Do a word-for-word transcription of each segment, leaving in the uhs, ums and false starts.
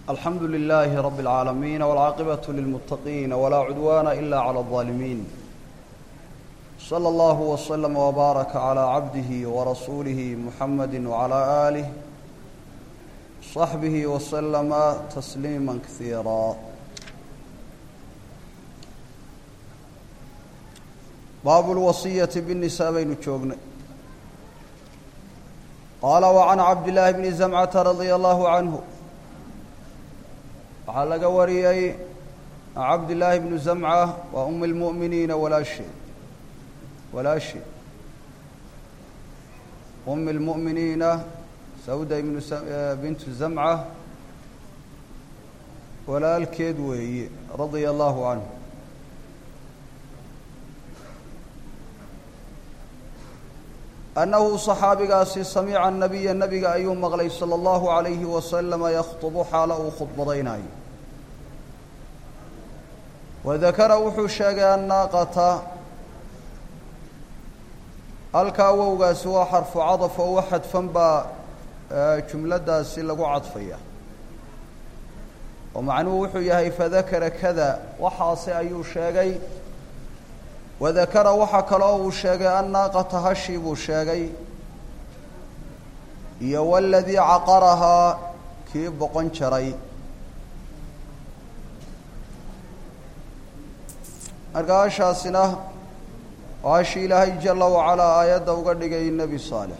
الحمد لله رب العالمين والعاقبة للمتقين ولا عدوان إلا على الظالمين صلى الله وسلم وبارك على عبده ورسوله محمد وعلى آله صحبه وسلم تسليما كثيرا. باب الوصية بالنساء بين جوجنا. قال وعن عبد الله بن زمعة رضي الله عنه على قوري عبد الله بن زمعة وأم المؤمنين ولا شيء ولا شيء أم المؤمنين سودة بنت زمعة ولا الكيدوي رضي الله عنه أنه صحابي قاسي سمع النبي النبي أيوم مغلي صلى الله عليه وسلم يخطب حاله خطبتين وذكر وحشا الناقة الكاو قاسوا حرف عطف وواحد فنبا جملة داسي لقو عطفية ومعنوه وحياه فذكر كذا وحاصي أيو شاقي وذكر وحكى له الشاقي الناقة هشيب الشاقي والذي عقرها كيب قنشري أرقاشا سنة وعشي إلهي جل وعلا آيات وقدق النبي الصالح.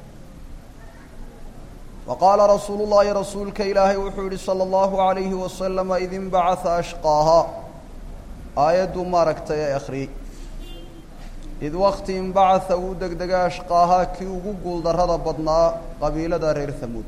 وقال رسول الله رسولك إلهي وحوري صلى الله عليه وسلم إذ انبعث أشقاها آيات ماركت يا أخري إذ وقت انبعث ودق دق أشقاها كي وقول در هذا بدنا قبيلة دارير ثمود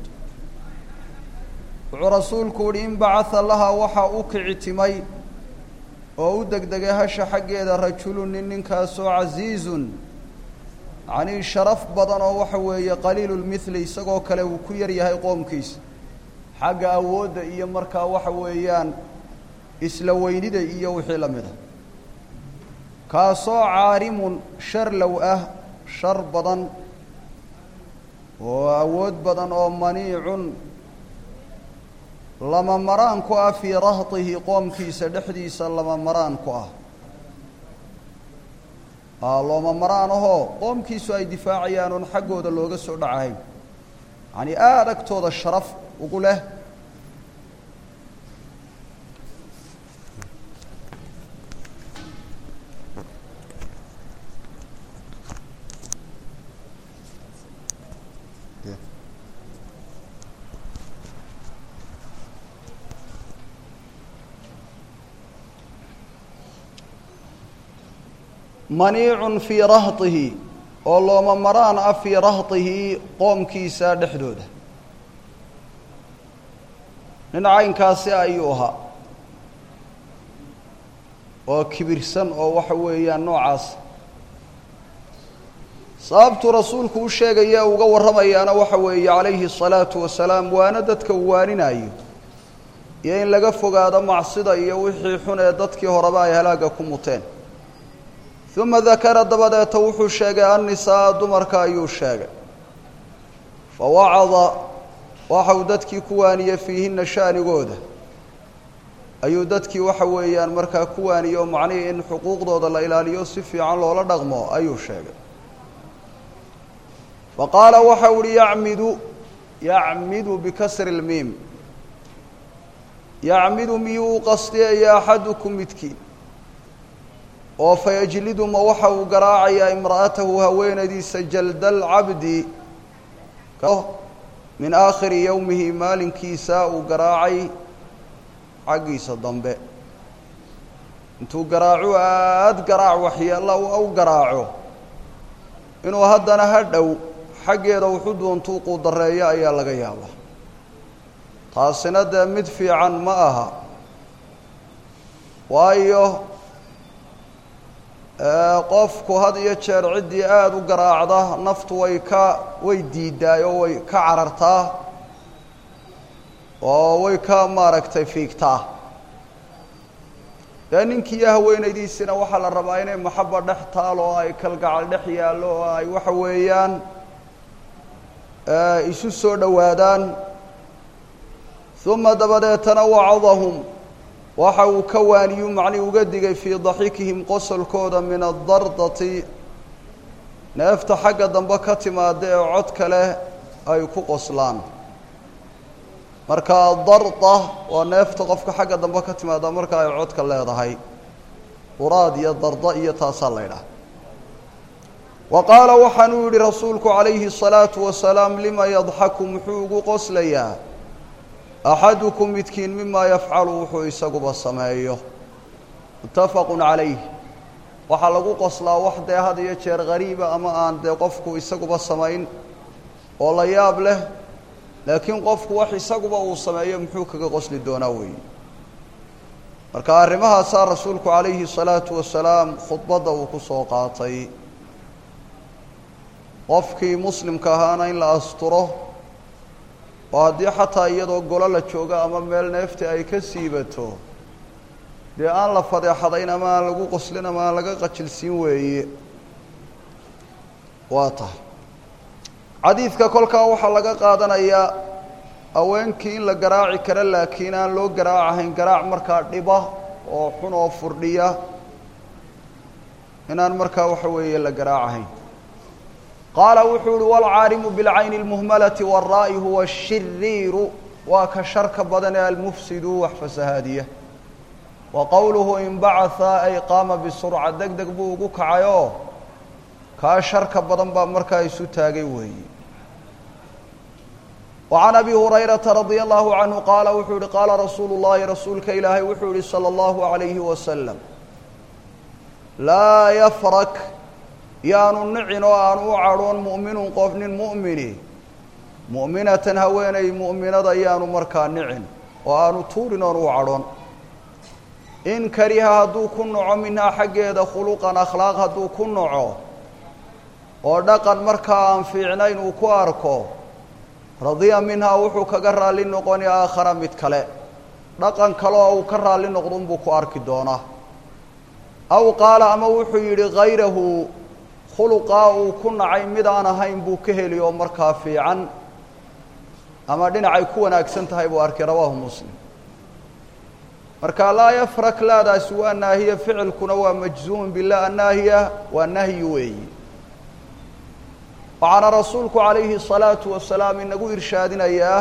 ورسولك انبعث لها وحا أكعتمي ودق دق هش حقي در رجل ننكاسو عزيز يعني شرف بدن وحوي قليل المثل يسقو كله وكير يهي قوم كيس حق أود إيا مركا وحويان إسلويني دا إيا وحيلا مده كاسو عارم شر لو أه شر بدن وأود بدن أو منيع لما مران كوا في رهطه قوم كيس دحديس لما مران كوا لما مران هو قوم كيس أي دفاعيان حقه دا لوغا سو دعاهي يعني آركتو دا الشرف وقوله منيع في رهطه والله مران في رهطه قوم كيسا دحدوده من عين كاسي أيوها وكبرسن أو وحويا نوعاس صابت رسولك وشيغيا وقور رميانا وحويا عليه الصلاة والسلام واندتك واننا أيو يين لقفوا هذا معصدا يوحي حنا يدتك هربايا هلاقكم متين ثم ذكر دبدا توحو الشاقة النساء دمرك أيو الشاقة فوعظ وحودتك كوانية فيهن شان قوده أيودتك وحويان مركا كوانية ومعني إن حقوق ضد الله إلى ليوسف عن الله دغمه أيو الشاقة فقال وحول يعمد يعمد بكسر الميم يعمد ميو قصدي يا أحدكم متكين وفيجلد ما وحو قراعي امرأته هوين دي سجلد العبد من آخر يومه مال كيساء قراعي عقيس الضنباء انتو قراعوا آد قراع وحي الله أو قراعوا إنو هدنا هدو حقي روحود وانتوقوا ضرياء يا لغي الله تاسنا مدفع عن ماءها وايو qofku had iyo jeer cidii aad u garaacda naftu way ka way diidaayo way ka carartaa oo way ka maaragtay fiigtaa ninkii haweenaydiisina waxa la rabaa inay maxabba dhex taalo ay kalgacal dhex yaalo ay waxa weeyaan isu soo dhawaadaan ثuma dabadeetana wacadahum waxa uu ka waaniyu macni uga digay fii daxikihim qosolkooda min adardati neefta xagga dambe ka timaada ee codka leh ay ku qoslaan marka darda waa neefta qofka xagga dambe ka timaada marka ay codka leedahay quraad iyo darda iyo taasaa la ydhaha wa qaala waxaanuu yidhi rasuulku calayhi الsalaatu wasalaam lima yadxaku muxuu ugu qoslayaa axadukum midkiin mimaa yafcalu wuxuu isaguba sameeyo muttafaqu calayh waxaa lagu qoslaa wax dee had iyo jeer qariiba ama aan dee qofku isaguba samayn oo la yaab leh laakiin qofku wax isaguba uu sameeyo muxuu kaga qosli doonaa weeye marka arrimahaasaa rasuulku calayhi الsalaatu wasalaam khudbadda uu ku soo qaatay qofkii muslimka ahaana in la asturo oo haddii xataa iyadoo golo la joogo ama meel neefti ay ka siibato dee aan la fadeexadayn ama aan lagu qoslin ama aan laga qajilsiin weeye waa tahay xadiidka kolkaa waxaa laga qaadanayaa haweenkii in la garaaci karo laakiin aan loo garaacahayn garaac markaa dhiba oo xun oo furdhiya inaan markaa waxa weeye la garaacahayn qaala wuxuu uhi waalcaarimu bilcayni اlmuhmalati wاlraa'i huwa ashiriiru waa ka sharka badan ee almufsidu wax fasahaadiya wa qowluhu inbacaha ay qaama bisurca deg deg buu ugu kacayoo kaa sharka badan baa markaa isu taagay weeye wa can abi hurayrata radia allahu canhu qaala wuxuu yihi qaala rasuulu llahi rasuulka ilaahay wuxuu yihi salى اllahu عalayhi wasalam laa yafrak yaanu nicin oo aanu u cadhoon mu'minun qof nin mu'mini mu'minatan haweenay mu'minada yaanu markaa nicin oo aanu tuurin oon u cadhoon in kariha hadduu ku noco minhaa xaggeeda khuluqan akhlaaq hadduu ku noco oo dhaqan markaa aan fiicnayn uu ku arko radiya minhaa wuxuu kaga raalli noqoni aakhara mid kale dhaqan kale oo uu ka raalli noqdunbuu ku arki doonaa aw qaala ama wuxuu yidhi hayrahu khuluqaa uu ku nacay mid aan ahayn buu ka heli oo markaa fiican ama dhinacay ku wanaagsan tahay buu arkay rawaahu muslim marka laa yafrak laadaasi waa naahiya ficilkuna waa majzuumun bilah annaahiya waa nahyi weeyi waxaana rasuulku calayhi الsalaatu wasalaam inagu irshaadinayaa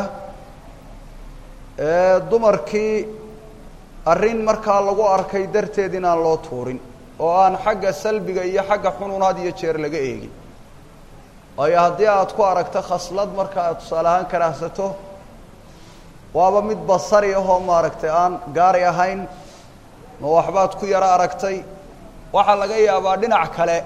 dumarkii arrin markaa lagu arkay darteed inaan loo tuurin oo aan xagga salbiga iyo xagga xunun had iyo jeer laga eegin waayo haddii aad ku aragto khaslad marka aad tusaale ahaan karaahsato waaba mid basari ahoo maaragtay aan gaari ahayn ma waxbaad ku yaro aragtay waxaa laga yaabaa dhinac kale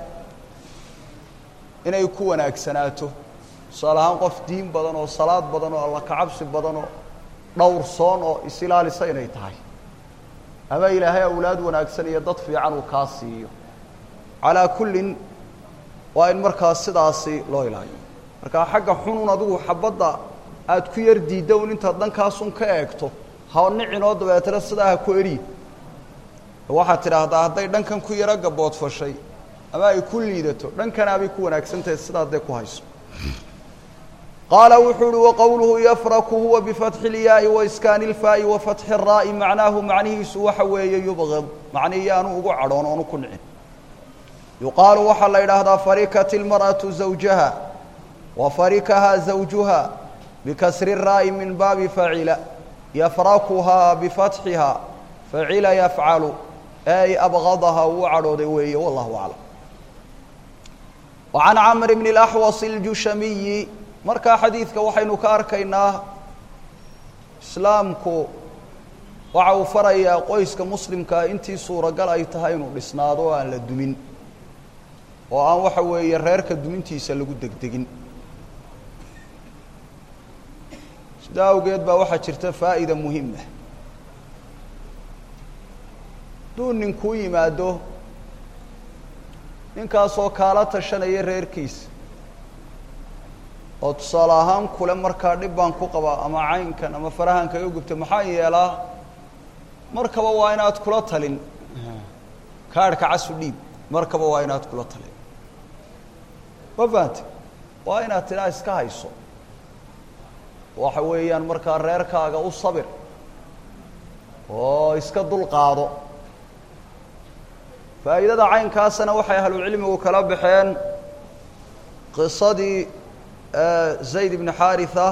inay ku wanaagsanaato tusaale ahaan qof diin badan oo salaad badan oo alla kacabsi badan oo dhowrsoon oo is-ilaalisa inay tahay ama ilaahay awlaad wanaagsan iyo dad fiican uu kaa siiyo calaa kullin waa in markaas sidaasi loo ilaaliyo markaa xagga xunun adigu xabadda aad ku yar diidda un intaad dhankaasun ka eegto ha nicin oo dabeetana sidaa ha ku eri waxaad tidhaahdaa hadday dhankan ku yaro gaboodfashay ama ay ku liidato dhankanaabay ku wanaagsan tahay sidaa dee ku hayso qaala wuxuu uhi waqowluhu yafraku huwa bifatxi اlyaai waiskaani اlfaa'i wafatxi الraa'i macnaahu macnihiisu waxa weeye yubgid macnii yaanu ugu cadhoon oonu ku nicin yuqaalu waxaa la yidhaahdaa farikat ilmar'atu zawjaha wa farikahaa zawjuha bikasri الraa'i min baabi facila yafrakuhaa bifatxihaa facila yafcalu ay abgadaha wuu cadhooday weeye wallahu aclam wa can camr bn اlaxwas اljushamiyi markaa xadiidka waxaynu ka arkaynaa islaamku waxa uu farayaa qoyska muslimkaa intii suuragal ay tahay inuu dhisnaado oo aan la dumin oo aan waxa weeye reerka dumintiisa lagu degdegin sidaa awgeed baa waxaa jirta faa'ida muhima hadduu ninkuu yimaado ninkaasoo kaala tashanaya reerkiisa oo tusaale ahaan kule markaa dhib baan ku qabaa ama caynkan ama farahanka iga gubta maxaan yeelaa markaba waa inaad kula talin kaadhka casu dhiib markaba waa inaad kula talin ma fahante waa inaad tidhaa iska hayso waxa weeyaan markaa reerkaaga u sabir oo iska dul qaado faa'iidada caynkaasna waxay ahlu cilmigu kala baxeen qisadii zayd ibn xaritha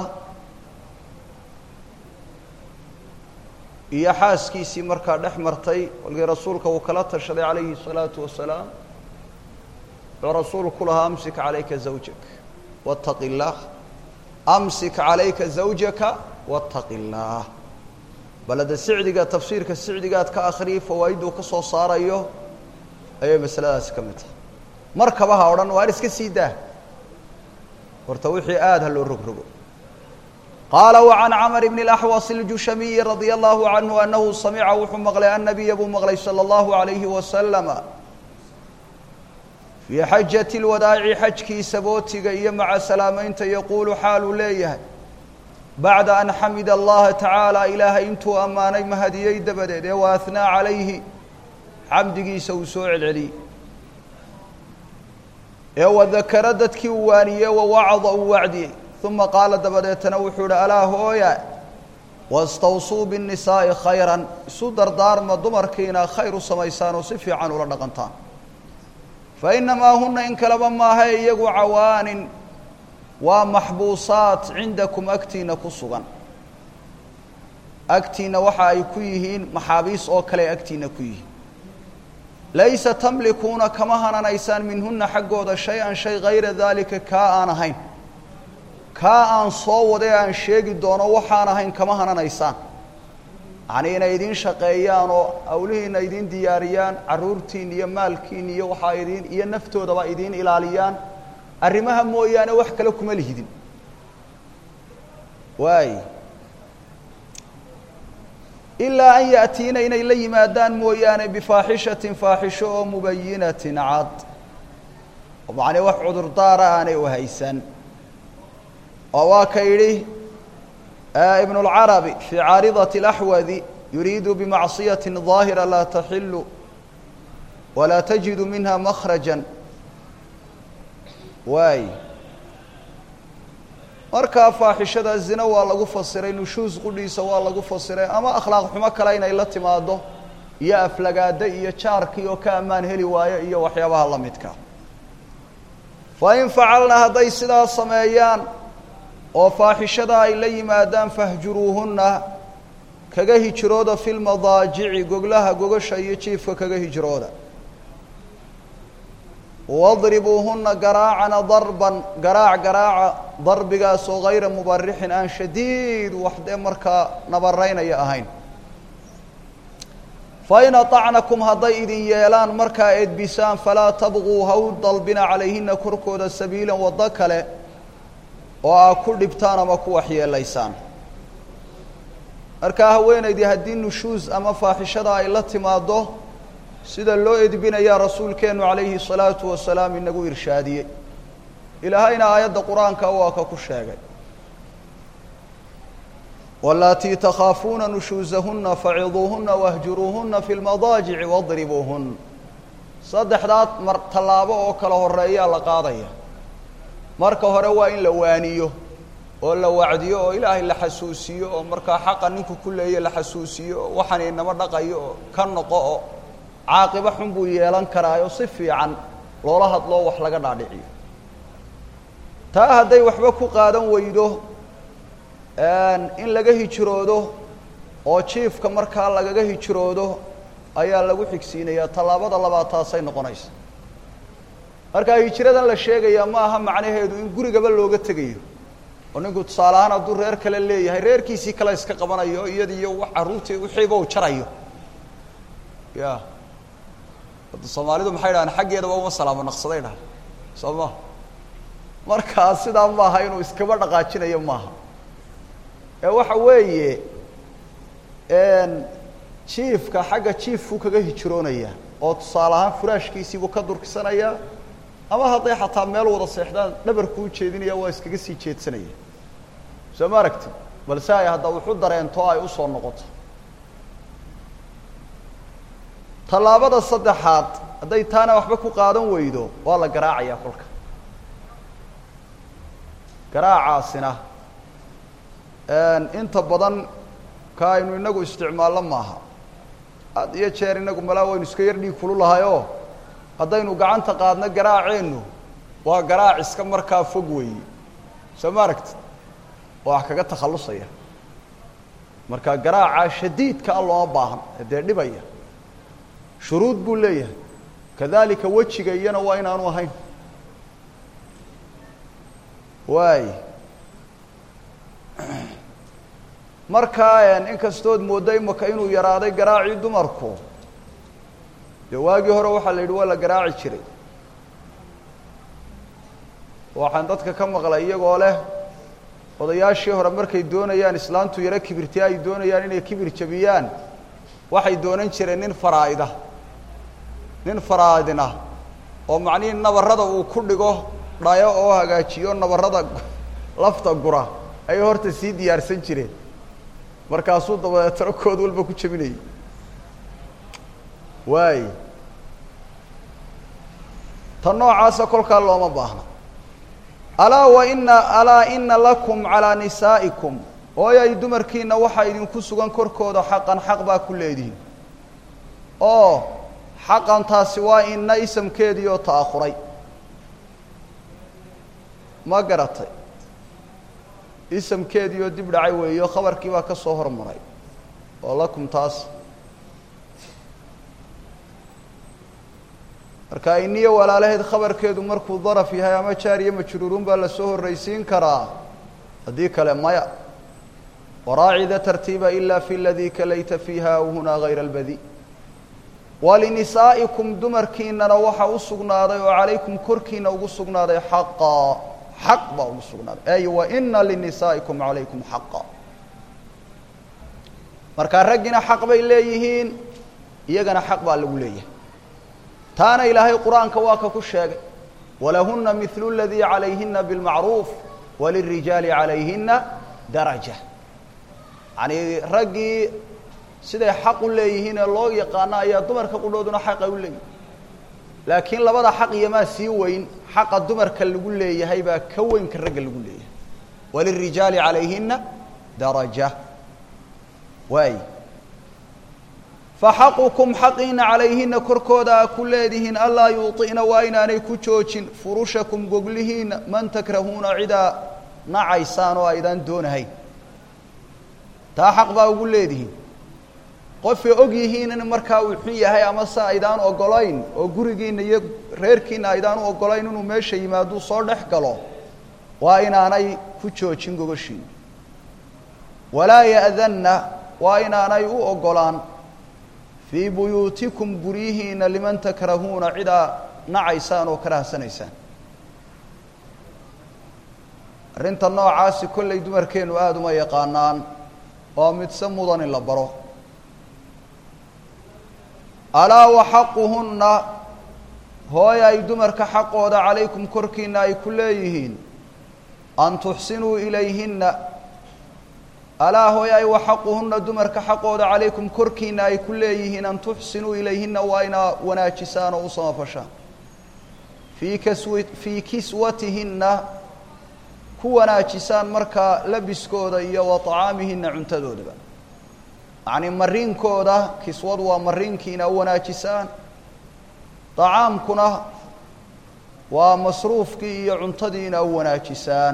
iyo xaaskiisii markaa dhex martay walkii rasuulka uu kala tashaday calayhi الsalaatu wasalaam wuxuu rasuulku lahaa amsik calayka zawjak wattaqi اllah amsik calayka zawjaka wattaqi اllah balada sicdiga tafsiirka sicdigaad ka akhriyay fawaa'iduu ka soo saarayo ayay masaladaasi ka mid tahay markaba ha odhan waan iska sii daa horta wixii aad ha loo rogrogo qaala wacan camr bn اlaxwas اljushamiyi radia allahu canhu anahu samica wuxuu maqlay annabiya buu maqlay salى اllahu عalayhi wasalama fii xajati اlwadaaci xajkiisa bootiga iyo maca salaamaynta yaquulu xaaluu leeyahay bacda an xamida allaha tacaala ilaahay intuu ammaanay mahadiyey dabadeed ee wa ahnaa calayhi xamdigiisa uu soo celceliyey ee wadakara dadkii uu waaniyey wawacda uu wacdiyey uma qaala dabadeetana wuxuu ihi alaa hooya wastawsuu biالnisaa'i khayran isu dardaarma dumarkiina khayr u samaysaan oo si fiican ula dhaqantaan fainamaa huna in kaleba maaha iyagu cawaanin waa maxbuusaat cindakum agtiina ku sugan agtiina waxa ay ku yihiin maxaabiis oo kale agtiina ku yihiin laysa tamlikuuna kama hananaysaan minhuna xaggooda shay-an shay hayra daalika kaa aan ahayn kaa aan soo waday aan sheegi doono waxaan ahayn kama hananaysaan yacnii inay idiin shaqeeyaan oo awlihiina idiin diyaariyaan carruurtiin iyo maalkiin iyo waxaa idiin iyo naftoodaba idiin ilaaliyaan arrimaha mooyaane wax kale kuma lihidin waay ilaa an ya'tiina inay la yimaadaan mooyaane bifaaxishatin faaxisho oo mubayinatin cad oo macnii wax cudurdaara aanay u haysan oo waa ka yidhi ibn اlcarabi fii caaridaةi اlaxwadi yuriidu bimacصiyaةi ظaahira laa taxilu walaa tajidu minha makhraja waay markaa faaxishada zina waa lagu fasiray nushuus qudhiisa waa lagu fasiray ama akhlaaq xumo kale inay la timaado iyo aflagaada iyo jaarkii oo ka ammaan heli waayo iyo waxyaabaha la midka fain facalna hadday sidaa sameeyaan oo faaxishada ay la yimaadaan fahjuruuhunna kaga hijrooda fi lmadaajici goglaha gogasha iyo jiifka kaga hijrooda wadribuuhunna garaacana darban garaac garaaca darbigaasoo hayra mubarixin aan shadiid wax dee markaa nabaraynaya ahayn fain aطacnakum hadday idin yeelaan markaa edbisaan falaa tabquu ha u dalbina calayhina korkooda sabiilan waddo kale oo aa ku dhibtaan ama ku waxyeelaysaan markaa haweenaydii haddii nushuus ama faaxishada ay la timaaddo sida loo edbinayaa rasuulkeennu calayhi الsalaatu wasalaam inagu irshaadiyey ilaahayna aayadda qur-aanka waa ka ku sheegay wallaatii takhaafuuna nushuusahunna faciduuhunna wahjuruuhunna fi lmadaajici wadribuuhun saddexdaad mar tallaabo oo kala horeeyaa la qaadaya marka hore waa in la waaniyo oo la wacdiyo oo ilaahay la xasuusiyo oo markaa xaqa ninku ku leeya la xasuusiyo oo waxaan inama dhaqayo oo ka noqo oo caaqibo xun buu yeelan karaayo si fiican loola hadloo wax laga dhaadhiciyo taa hadday waxba ku qaadan weydo in laga hijroodo oo jiifka markaa lagaga hijroodo ayaa lagu xigsiinayaa tallaabada labaad taasay noqonaysa markaa hijradan la sheegayaa ma aha macnaheedu in gurigaba looga tegayo oo ninku tusaale ahaan hadduu reer kale leeyahay reerkiisii kale iska qabanayo iyadiiyo wax carruurtii wixiiba u jarayo ya hadda soomaalidu maxay dhahaan xaggeedaba uma salaamo naqsaday dhaha soo maha markaa sidaa maaha inuu iskaba dhaqaajinayo maaha ee waxa weeye jiifka xagga jiifku kaga hijroonaya oo tusaale ahaan furaashkiisiibuu ka durkisanayaa ama hadday xataa meel wada seexdaan dhabarkuu jeedinaya waa iskaga sii jeedsanaya soo ma aragti balse ay hadda wuxu dareento ay usoo noqoto tallaabada saddexaad hadday taana waxba ku qaadan weydo waa la garaacayaa kolka garaacaasina inta badan ka aynu inagu isticmaalo maaha had iyo jeer inagu malaa waynu iska yar dhiig kulu lahayo haddaynu gacanta qaadna garaaceenu waa garaac iska markaa fog weeye soo ma aragtid wax kaga takhallusaya marka garaaca shadiidka loo baahan hadee dhibaya shuruud buu leeyahay kadalika wajiga iyana waa inaanu ahayn waay marka in kastood mooday maka inuu yaraaday garaaci dumarku jawaagi hore waxa la yidhi waa la garaaci jiray waxaan dadka ka maqlay iyagoo leh odayaashii hore markay doonayaan islaantu yara kibirtii ay doonayaan inay kibir jabiyaan waxay doonan jireen nin faraa'ida nin faraa'idina oo macnihi nabarada uu ku dhigo dhayo oo hagaajiyo nabarada lafta gura ay horta sii diyaarsan jireen markaasuu dabadeetana kood walba ku jabinayay waay tan noocaasa kolkaa looma baahna alaa wa ina alaa ina lakum calaa nisaa'ikum hooyay dumarkiina waxaa idinku sugan korkooda xaqan xaq baa ku leedihiin oo xaqan taasi waa ina isamkeedii oo ta'akhuray ma garatay isamkeedii oo dib dhacay weeyo khabarkii baa ka soo hormaray oo lakum taas marka iniyo walaalaheed khabarkeedu markuu daraf yahay ama jaar iyo majruurun baa la soo horraysiin karaa haddii kale maya waraacida tartiiba ilaa fi ladii kalayta fiiha aw hunaa hayra albadi walinisaa'ikum dumarkiinana waxaa u sugnaaday oo calaykum korkiina ugu sugnaaday xaqaa xaq baa ugu sugnaaday ay wa ina linisaa'ikum calaykum xaqa markaa raggina xaq bay leeyihiin iyagana xaq baa lagu leeyahay taana ilaahay qur-aanka waa ka ku sheegay walahuna mithlu ladii calayhina bilmacruuf walirijaali calayhina daraja yani raggii siday xaq u leeyihiin ee loo yaqaano ayaa dumarka qudhooduna xaqa u leeyihin laakiin labada xaq iyomaa sii weyn xaqa dumarka lagu leeyahay baa ka weynka ragga lagu leeyahay walirijaali calayhina daraja waay faxaqukum xaqiina calayhina korkooda a ku leedihiin anlaa yuuطi'na waa inaanay ku joojin furushakum goglihiina man takrahuuna cidaa nacaysaan oo aydaan doonahayn taa xaq baa ugu leedihiin qofay og yihiin in markaa uu xun yahay ama se aydaan ogolayn oo gurigiina iyo reerkiina aydaan u ogolayn inuu meesha yimaaduu soo dhex galo waa inaanay ku joojin gogoshiina walaa ya'danna waa inaanay u ogolaan fii buyuutikum guryihiina liman takrahuuna cidaa nacaysaan oo karahsanaysaan arrinta noocaasi kollay dumarkeennu aada uma yaqaanaan oo midse mudan in la baro alaa wa xaquhunna hooy ay dumarka xaqooda calaykum korkiina ay ku leeyihiin an tuxsinuu ilayhinna alaa hooy ay wa xaquhunna dumarka xaqooda calaykum korkiina ay ku leeyihiin an tuxsinuu ilayhinna waa inaa wanaajisaan oo u samafashaan fii kaswi fii kiswatihinna ku wanaajisaan markaa labiskooda iyo wa طacaamihinna cuntadoodaba yacni mariinkooda kiswadu waa mariinkiina u wanaajisaan طacaamkuna waa masruufkii iyo cuntadiina u wanaajisaan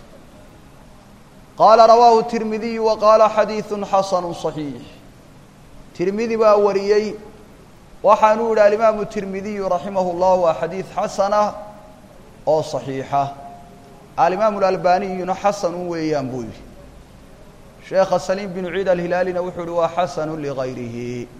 qaala rawaahu tirmidiyu wa qaala xadiiثu xasanu صaxiix tirmidi baa wariyey waxaanuu yihi alimaamu tirmidiyu raximah اllah waa xadiid xasana oo صaxiixa alimaamu اlalbaniyuna xasanu weeyaan buu yihi sheekha saliim binu ciid alhilaalina wuxuu uhi waa xasanu ligayrihi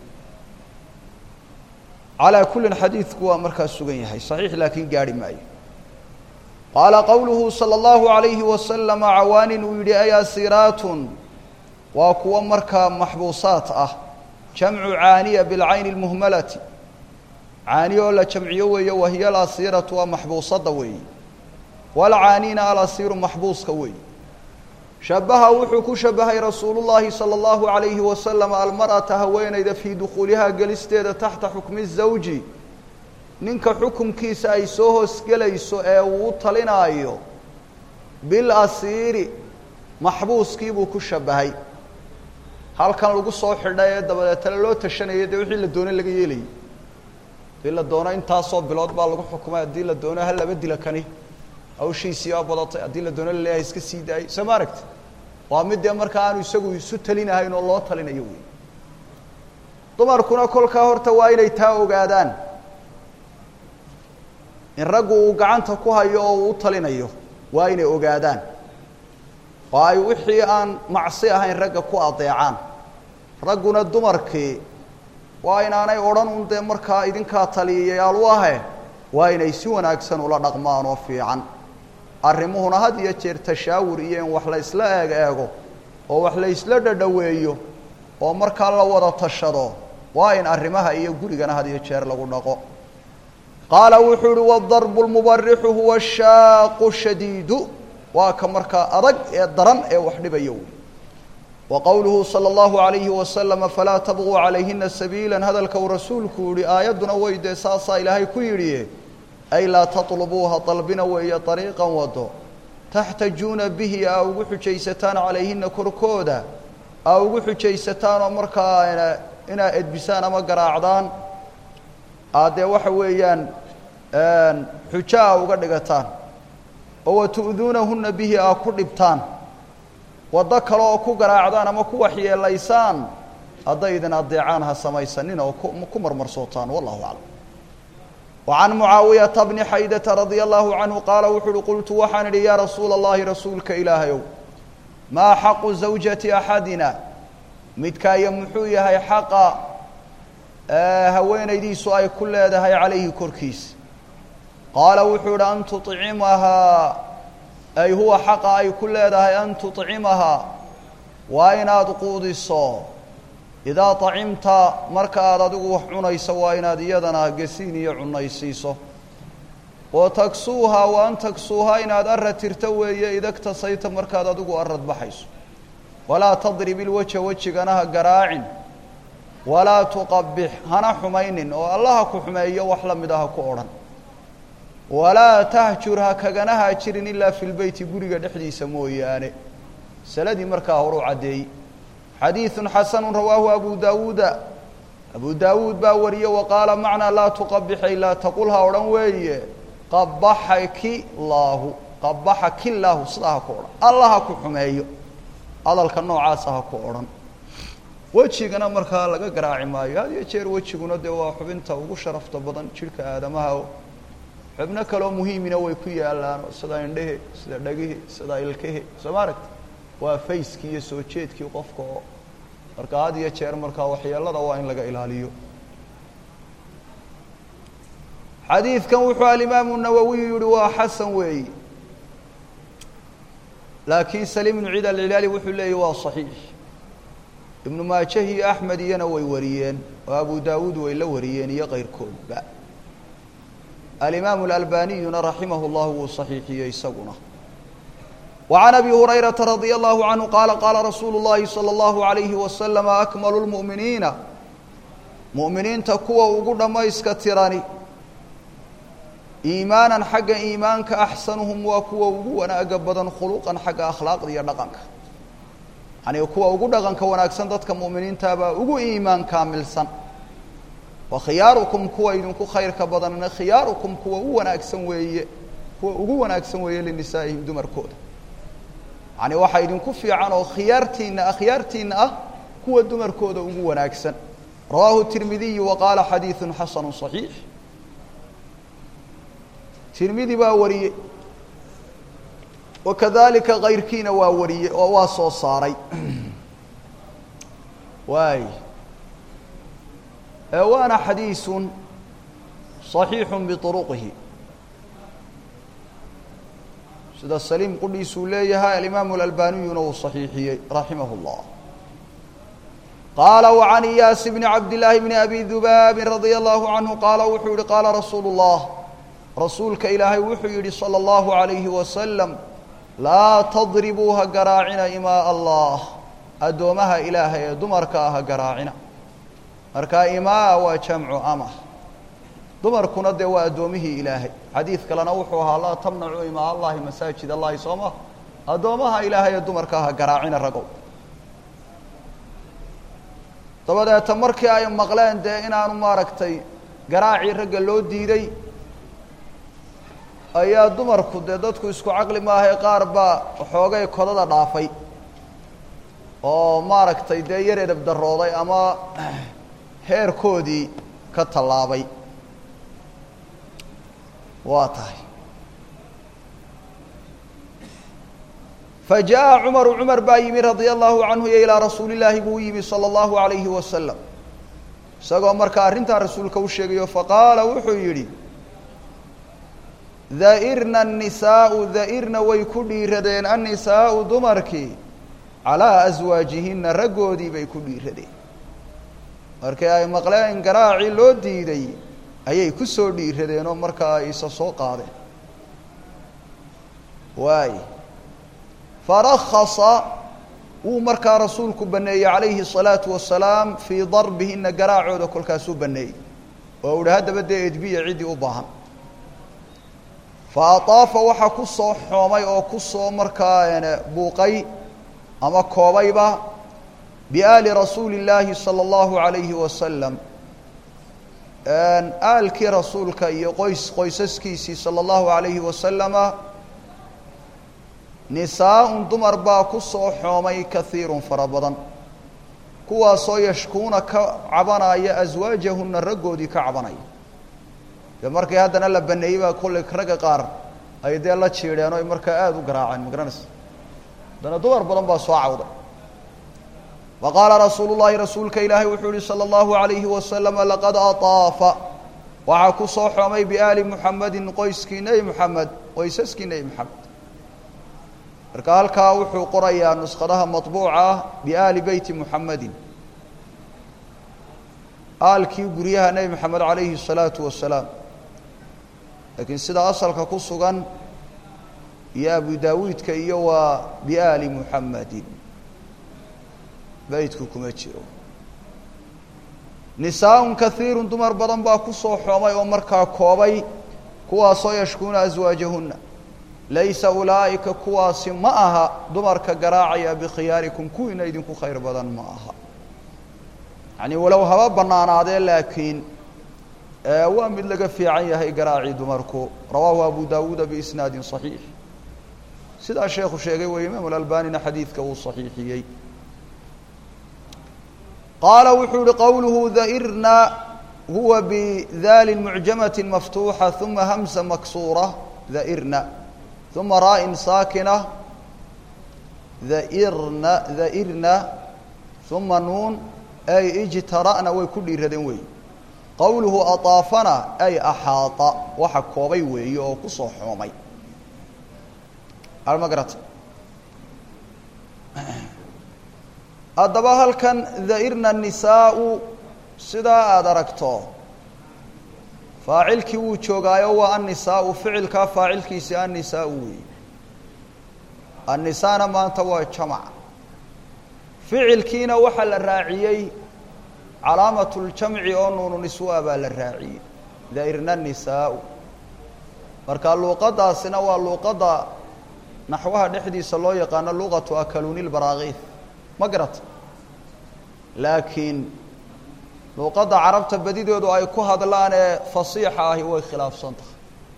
calaa kullin xadiidku waa markaa sugan yahay saxiix laakiin gaarhi maayo qaala qowluhu salى اllahu عalayhi wasalam cawaanin uu yidhi ay asiraatun waa kuwo markaa maxbuusaat ah jamcu caaniya bilcayni اlmuhmalati caani oo la jamciyo weeye wahiya alasiratu waa maxbuusadda weeye walcaaniina alasiiru maxbuuska weeye shabaha wuxuu ku shabahay rasuulu llaahi salى اllahu عalayhi wasalam almar'ata haweenayda fii dukhuulihaa gelisteeda taxta xukmi الzawji ninka xukumkiisa ay soo hoosgelayso ee uu u talinaayo bilasiiri maxbuuskiibuu ku shabahay halkan lagu soo xidhay ee dabadeetana loo tashanayay dee wixii la doonay laga yeelayay haddii la doono intaasoo bilood baa lagu xukumay haddii la doono hal laba dila kani hawshiisii aa badatay haddii la doono laleeyahay iska sii daayay soo ma aragti waa mid dee marka aanu isagu isu talinahayn oo loo talinayo wey dumarkuna kolkaa horta waa inay taa ogaadaan in raggu uu gacanta ku hayo oo uu u talinayo waa inay ogaadaan oo ay wixii aan macsi ahayn ragga ku adeecaan ragguna dumarkii waa inaanay odhan un dee markaa idinkaa taliyayaal u ahe waa inay si wanaagsan ula dhaqmaan oo fiican arrimuhuna had iyo jeer tashaawur iyo in wax la isla eeg eego oo wax la isla dhadhaweeyo oo markaa la wada tashado waa in arrimaha iyo gurigana had iyo jeer lagu dhaqo qaala wuxuu uhi wadarbu lmubarixu huwa ashaaqu shadiidu waa ka markaa adag ee daran ee wax dhibaya wey wa qowluhu sala allahu alayhi wasalama falaa tabquu calayhina sabiila hadalka uu rasuulku yihi aayadduna way dee saasaa ilaahay ku yidhi ay laa tatlubuuha dalbina weeye ariiqan wado taxtajuuna bihi aa ugu xujaysataan calayhina korkooda aa ugu xujaysataan oo markaa inaa edbisaan ama garaacdaan aad dee waxa weeyaan xujo aa uga dhigataan oo watu'duunahuna bihi aa ku dhibtaan waddo kale oo ku garaacdaan ama ku waxyeelaysaan hadday idin adeecaan ha samaysanin oo ku marmarsootaan wallahu aclam وعن معاوية بن حيدة رضي الله عنه قال وحر قلت وحن يا رسول الله رسولك إلهي ما حق زوجة أحدنا متكا يمحوية هي حق هوين يدي سؤال كل هذا هي عليه كركيس قال وحر أن تطعمها أي هو حق أي كل هذا هي أن تطعمها وأين تقود الصوم إذا طعمت مركا ردوح عنيس وإناد يدنا قسيني عنيسيسه وتكسوها وأن تكسوها إناد أرد ترتوي إذا اكتصيت مركا ردوح أرد بحيس ولا تضرب الوجه وجهناها قراع ولا تقبح هنا حمين والله كحمية وحلم دها كورا ولا تهجرها كجناها تشرين إلا في البيت قريق دحدي سموه يعني سلدي مركا هرو عدي حديث حسن رواه أبو داود أبو داود باوري وقال معنى لا تقبح إلا تقولها ورنوي قبحك الله قبحك الله صلاها كورا الله كحمي الله الكنوع عاسها كورا وجهنا مركا لقى قراعي ماي هذا يشير وجهنا دوا حبنته وشرفت بدن شرك آدمها حبنا كلام مهم ويكوي الله صدا عنده صدا دقيه صدا إلكه سمارك وفيسكي سوتشيتكي قفكو marka had iyo jeer marka waxyeelada waa in laga ilaaliyo xadiidkan wuxuu al-Imam an-Nawawi yiri waa hasan weey laakiin Salim ibn Eid al-Hilali wuxuu leeyahay waa sahih ibn Majah iyo Ahmad iyana way wariyeen oo Abu Daawud way la wariyeen iyo qeyrkoodba al-Imam al-Albani rahimahullah wa sahihiyay isaguna وعن أبي هريرة رضي الله عنه قال قال رسول الله صلى الله عليه وسلم أكمل المؤمنين مؤمنين تقوى وقود ما يسكتراني إيمانا حق إيمانك أحسنهم وقوى وقونا أقبضا خلوقا حق أخلاق دي نقنك يعني قوى وقود أغنك ونأكسن دتك مؤمنين تابا وقو إيمان كامل سن وخياركم قوى إذنكو خير كبضا خياركم قوى ونأكسن ويه قوى ونأكسن ويه للنسائهم دمر كود يعني waxa idin ku fiican oo khiyaartiina akhyaartiina ah kuwa dumarkooda ugu wanaagsan rawahu tirmidhi wa qala hadithun hasan sahih tirmidhi baa wariye wakadhalika ghayrkiina waa wariye oo waa soo saaray waay waana hadithun sahihun bi turuqihi سيدا سليم قديس ليها الإمام الألباني وصحيحي رحمه الله قال وعن إياس بن عبد الله بن أبي ذباب رضي الله عنه قال وحيد قال رسول الله رسولك إلهي وحيد صلى الله عليه وسلم لا تضربوها قراعنا إماء الله أدومها إلهي دمركاها قراعنا أركا إماء وجمع أمه دمركنا دوا أدومه إلهي حديث كلا نوحوها لا تمنعوا إماء الله مساجد الله صومه addoomaha ilaahay ee dumarka ha garaacina ragow dabadeeta markii ay maqleen dee inaanu maaragtay garaacii ragga loo diiday ayaa dumarku dee dadku isku caqli maahae qaar baa waxoogay kodada dhaafay oo maaragtay dee yar edab darooday ama heerkoodii ka tallaabay waa tahay فجاء عمر عمر baa yimi رضي الله عنه إلى رsuuل اللahi buu yimi صلى الله عليه وسلم isagoo markaa arrintaa rasuulka u sheegayo faqaala wuxuu yidhi da'irna النisaaءu da'irna way ku dhiiradeen النisaaءu dumarkii calىa أswaaجihina raggoodii bay ku dhiiradeen markii ay maqleen garaacii loo diiday ayay ku soo dhiiradeen oo markaa ay isa soo qaadeen waay فرخص wuu markaa rasuulku baneeyey عalayhi الصلاaةu وaسلاaم fيi ضarbihina garaacooda kolkaasuu baneeyey oo uhi haddaba dee edbiya ciddii u baahan faطaafa waxaa ku soo xoomay oo ku soo markaa buuqay ama koobayba biaali rasuuli الlaahi salى الlahu عalayhi wasalam aalkii rasuulka iyo qoys qoysaskiisii salى الlahu عalayhi wasalama nisaa-un dumar baa ku soo xoomay kaiirun fara badan kuwaasoo yashkuuna ka cabanaya aswaajahuna raggoodii ka cabanaya dee markii haddana la baneeyey baa kolley ragga qaar ay dee la jiidheen oo ay markaa aada u garaaceen ma garanaysa haddana dumar badan baa soo cawday wa qaala rasuulu llaahi rasuulka ilaahay wuxuu yihi salى اllahu عalayhi wasalama laqad aطaafa waxaa ku soo xoomay biaali muxamedin qoyskii nebi moxamed qoysaskii nebi moxamed marka halkaa wuxuu qorayaa nuskhadaha maطbuuca ah biaali beyti muxamedin aalkii guryaha nebi moxamed calayhi الsalaatu wasalaam laakiin sida asalka ku sugan iyo abu daawuudka iyo waa biaali muxamedin beytku kuma jiro nisaa-un kaiirun dumar badan baa ku soo xoomay oo markaa koobay kuwaasoo yashkuuna aswaajahuna laysa ulaa'ika kuwaasi ma aha dumarka garaacaya bikhiyaarikum kuwiina idinku khayr badan ma aha yacni walow haba bannaanaadee laakiin waa mid laga fiican yahay garaacii dumarku rawaahu abu daawuuda biisnaadin صaxiix sidaa sheekhu sheegay wey imaam alalbanina xadiidka uu صaxiixiyey qaala wuxuu yihi qowluhu da'irna huwa bidali mucjamati maftuuxa uma hamsa maksuura da'irna uma raa-in saakina dairna dairna uma nuun ay ijtara'na way ku dhiiradeen wey qowluhu aطaafana ay axaata waxa koobay weeye oo ku soo xoomay ma garata haddaba halkan dairna الnisaau sidaa aada aragto faacilkii wuu joogaayo waa annisaau ficilkaa faacilkiisi annisaau weeye annisaana maanta waa jamac ficilkiina waxaa la raaciyey calaamatu ljamci oo nuunu niswa baa la raaciyey dairna الnisaau marka luuqadaasina waa luuqadda naxwaha dhexdiisa loo yaqaano luqatu akaluni lbaraakiif ma garata laakiin luuqadda carabta badidoodu ay ku hadlaan ee fasiixa ahi way khilaafsan tahay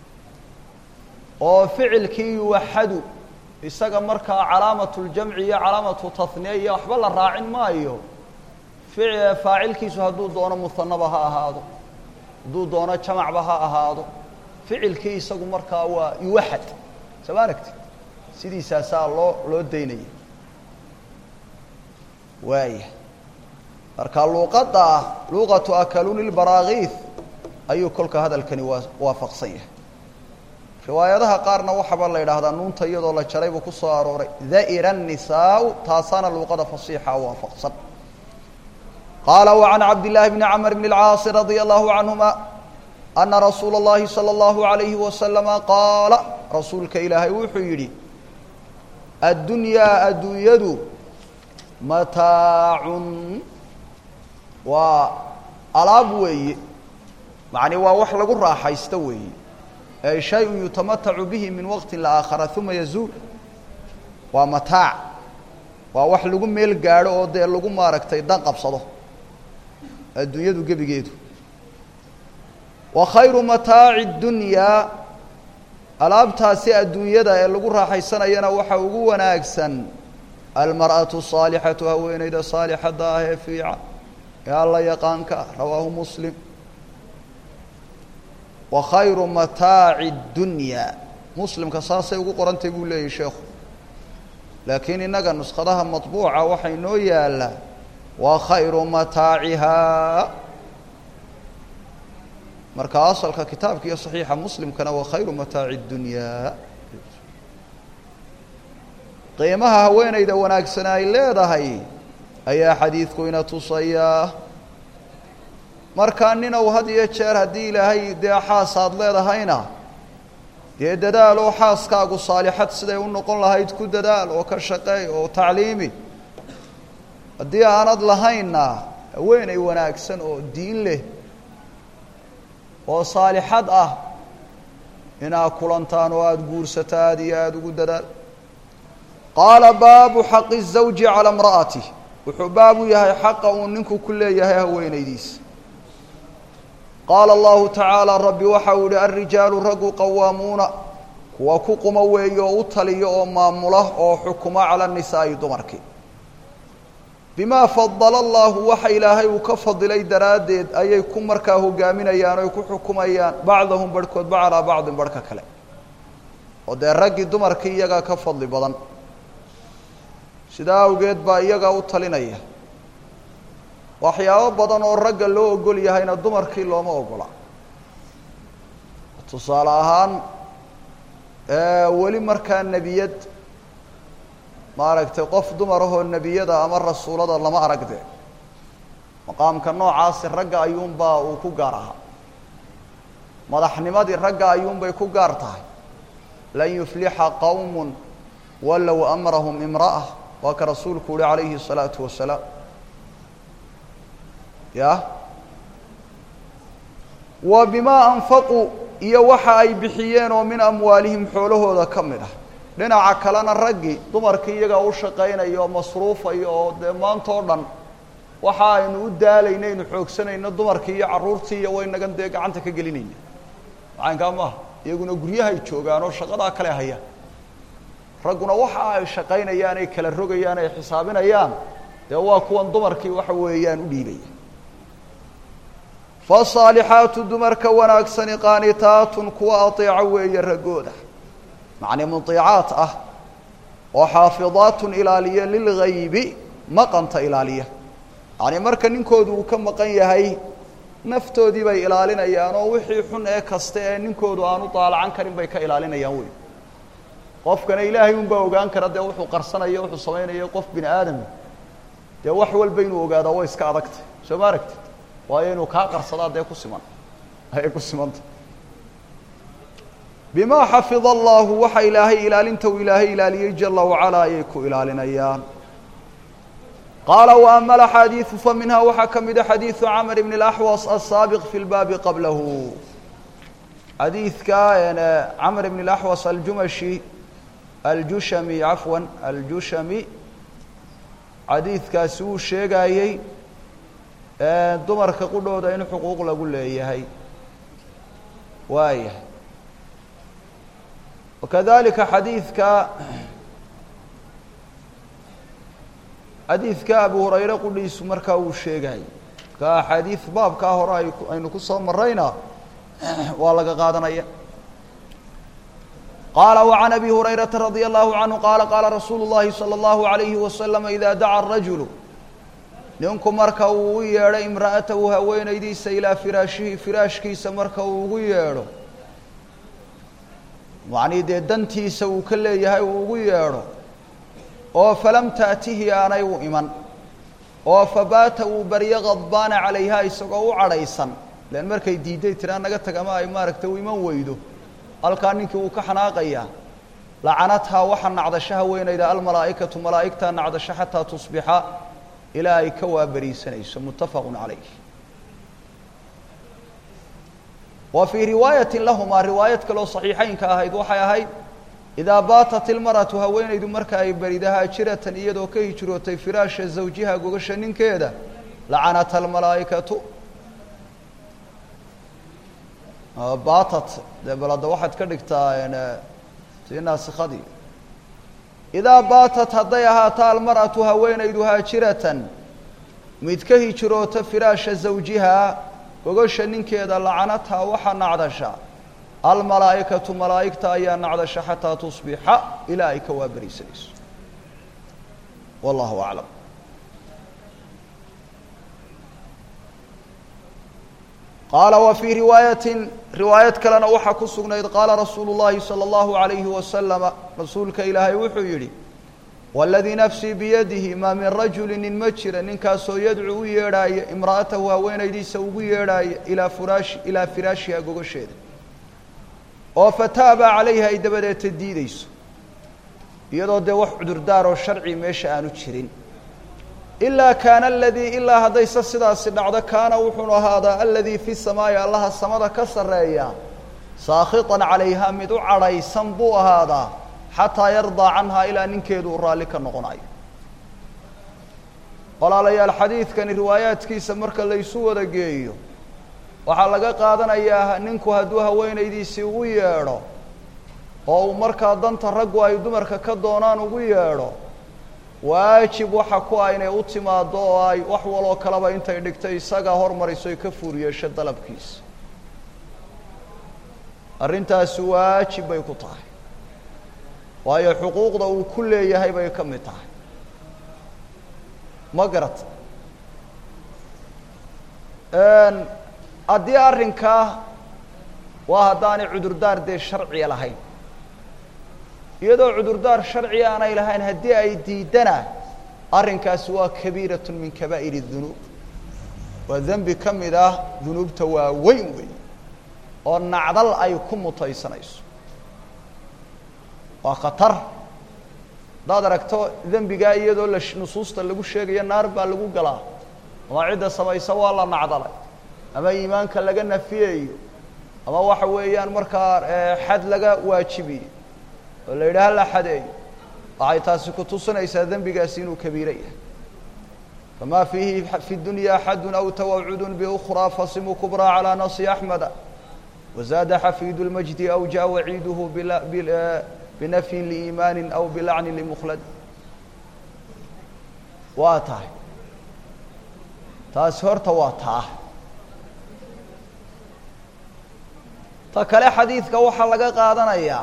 oo ficilkii yuwaxadu isaga markaa calaamatu ljamci iyo calaamatu tahniya iyo waxba la raacin maayo faacilkiisu hadduu doono muhanaba ha ahaado hadduu doono jamacba ha ahaado ficilkii isagu markaa waa yuwaxad soo ma aragti sidiisaasaa loo loo daynaya waaya marka luuqadda ah luqatu akaluni lbaraakiif ayuu kolka hadalkani waa waafaqsan yahay riwaayadaha qaarna waxaaba la yidhaahdaa nuunta iyadoo la jaray buu ku soo arooray da'ira الnisaau taasaana luuqada fasiixa waafaqsan qaala وعan cabd لlahi bni cmr bn اlcaasi radيa allahu canهuma ana rasuula اllahi salى اllahu عalayhi wasalama qaala rasuulka ilaahay wuxuu yidhi addunyaa adduunyadu mataacun waa alaab weeye macni waa wax lagu raaxaysto weeye ay shay-un yutamatacu bihi min waqti laakhara uma yazuul waa mataac waa wax lagu meel gaadho oo dee lagu maaragtay dan qabsado adduunyadu gebigeedu wa khayru mataaci dunyaa alaabtaasi adduunyada ee lagu raaxaysanayana waxa ugu wanaagsan almar'atu saalixatu haweenayda saalixadda ah ee fiican ee alla yaqaanka rawaahu muslim wa khayru mataaci dunyaa muslimka saasay ugu qorantay buu leeyahy sheekhu laakiin innaga nuskhadaha matbuuca waxay noo yaallaa wa khayru mataacihaa marka asalka kitaabka iyo saxiixa muslimkana wa khayru mataaci dunyaa qiimaha haweenayda wanaagsan ay leedahay ayaa xadiidku ina tusayaa markaa ninow had iyo jeer haddii ilaahay dee xaas aad leedahayna dee dadaal oo xaaskaagu saalixad siday u noqon lahayd ku dadaal oo ka shaqeey oo tacliimi haddii aanad lahaynna haweenay wanaagsan oo diin leh oo saalixad ah inaad kulantaan oo aada guursato aada iyo aada ugu dadaal qaala baabu xaqi الزawji calى imra'atih wuxuu baabu yahay xaqa uu ninku ku leeyahay haweenaydiisa qaala allahu tacaala rabbi waxa uu yihi alrijaalu raggu qawaamuuna kuwa ku quma weeye oo u taliyo oo maamula oo xukuma cala الnisaa'i dumarkii bimaa fadala allahu waxa ilaahay uu ka fadilay daraaddeed ayay ku markaa hogaaminayaan oy ku xukumayaan bacdahum barhkoodba calaa bacdin barhka kale oo dee raggii dumarkii iyagaa ka fadli badan sidaa awgeed baa iyagaa u talinaya waxyaabo badan oo ragga loo ogol yahayna dumarkii looma ogola tusaale ahaan weli markaa nebiyad maaragtay qof dumar ahoo nebiyada ama rasuulada lama aragde maqaamka noocaasi ragga ayuunbaa uu ku gaar ahaa madaxnimadii ragga ayuunbay ku gaar tahay lan yuflixa qowmun walow amrahum imra'a waa ka rasuulku uhi calayhi الsalaatu wasalaam ya wa bimaa anfaquu iyo waxa ay bixiyeen oo min amwaalihim xoolahooda ka mid ah dhinaca kalena raggii dumarkii iyagaa u shaqaynaya oo masruufaya oo dee maanta oo dhan waxa aynu u daalayna aynu xoogsanayno dumarkii iyo carruurtii iyo waynagan dee gacanta ka gelinayna macaynkaa maaha iyaguna guryahay joogaan oo shaqadaa kale hayaan ragguna waxa ay shaqaynayaan ay kala rogayaan ay xisaabinayaan dee waa kuwan dumarkii waxa weeyaan u dhiibaya fasaalixaatu dumarka wanaagsani qaanitaatun kuwa ateeca weeye raggooda macnii mudiicaat ah oo xaafidaatun ilaaliya lilgaybi maqanta ilaaliya yacnii marka ninkoodu uu ka maqan yahay naftoodii bay ilaalinayaan oo wixii xun ee kasta ee ninkoodu aanu daalacan karin bay ka ilaalinayaan wey qofkana ilaahay unbaa ogaan kara dee wuxuu qarsanayo wuxuu samaynayo qof bini aadam dee wax walba inuu ogaadaa way iska adagtay soo ma aragtid waayo inuu kaa qarsadaa dee ku siman ayay ku simanta bimaa xafida allahu waxa ilaahay ilaalinta uu ilaahay ilaaliyey jala wacalaa ayay ku ilaalinayaan qaala wa ama alaxaadiidu fa minhaa waxaa ka mida xadiidu camr bn اlaxwas asaabiq fi lbaabi qablahu xadiidka camr bn اlaxwas aljumashi aljushami cafwan aljushami xadiidkaasi uu sheegayey dumarka qudhooda in xuquuq lagu leeyahay waayahay wakadalika xadiidka xadiidka abu hurayre qudhiisu markaa uu sheegayay ka axaadiid baabkaa hore ay aynu ku soo marayna waa laga qaadanaya qaala وعan abi hurayraةa radي الlahu canhu qaala qaala rasuulu الlahi salى الlahu عalayhi wasalam ida daca الrajulu ninku marka uu ugu yeedho imra'atahu haweenaydiisa ilaa firaashihi firaashkiisa marka uu ugu yeedho macnii dee dantiisa uu ka leeyahay uu ugu yeedho oo falam taأtihi aanay u iman oo fabaata uu baryo qadbaana calayha isagoo u cadhaysan len markay diidday tiraa naga tag ama ay maaragtay u iman weydo halkaa ninkii uu ka xanaaqayaa lacanathaa waxa nacdasho haweenayda almalaa'ikatu malaa'igtaa nacdasho xataa tusbixa ilaa ay ka waabariisanayso muttafaqu calayh wa fii riwaayati lahumaa riwaayad kaloo saxiixeynka ahayd waxay ahayd idaa baatat ilmar'atu haweenaydu marka ay berido haajiratan iyadoo ka hijrootay firaasha zawjiha gogasha ninkeeda lacanata almalaa'ikatu baatat dee balada waxaad ka dhigtaa sii naasikadii idaa baatat hadday ahaato almar'atu haweenaydu haajiratan mid ka hijroota firaasha zawjihaa gogasha ninkeeda lacanathaa waxaa nacdasha almalaa'ikatu malaa'igta ayaa nacdasha xataa tusbixa ilaa ay ka waaberisanayso wallahu aclam qaala wa fii riwaayatin riwaayad kalena waxaa ku sugnayd qaala rasuulu llahi salى اllahu عalayhi wasalama rasuulka ilaahay wuxuu yidhi waladii nafsii biyadihi maa min rajuli nin ma jira ninkaasoo yadcu u yeedhaaya imra'atahu haweenaydiisa ugu yeedhaaya ilaa furaashi ilaa firaashiha gogasheeda oo fataaba calayha ay dabadeeta diideyso iyadoo dee wax cudurdaar oo sharci meesha aanu jirin ilaa kaana aladii ilaa haddayse sidaasi dhacdo kaana wuxuunu ahaadaa aladii fi samaa'i allaha samada ka sarreeya saakhitan calayha mid u cadhaysan buu ahaadaa xataa yardaa canhaa ilaa ninkeedu uu raalli ka noqonayo walaalayaal xadiidkani riwaayaadkiisa marka laysu wada geeyo waxaa laga qaadanayaa ninku hadduu haweenaydiisii ugu yeedho oo uu markaa danta raggu ay dumarka ka doonaan ugu yeedho waajib waxa ku ah inay u timaado oo ay wax waloo kaleba intay dhigtay isaga hormariso ay ka fuur yeesho dalabkiisa arrintaasi waajib bay ku tahay waayo xuquuqda uu ku leeyahay bay ka mid tahay ma garata haddii arrinkaa waa haddaanay cudurdaar dee sharciya lahayn iyadoo cudurdaar sharciya aanay lahayn haddii ay diidana arrinkaasi waa kabiiratun min kabaa'ir الdunuub waa dembi ka mid ah dunuubta waaweyn weyn oo nacdal ay ku mutaysanayso waa khatar haddaad aragto dembigaa iyadoo la nusuusta lagu sheegayo naar baa lagu galaa ama cidda samaysa waa la nacdalay ama iimaanka laga nafiyayo ama waxa weeyaan markaa xad laga waajibiyey oo la yidhaha la xadeeyo waxay taasi ku tusinaysaa dembigaasi inuu kabiiro yahay famaa fiihi fi dunya axadun aw tawacudun biukhraa fasimu kubraa calaa nasi axmeda wazaada xafiidu lmajdi aw jaa waciiduhu binafyin liimaani aw bilacni limukhlad waa tahay taasi horta waa taa ta kale xadiidka waxaa laga qaadanayaa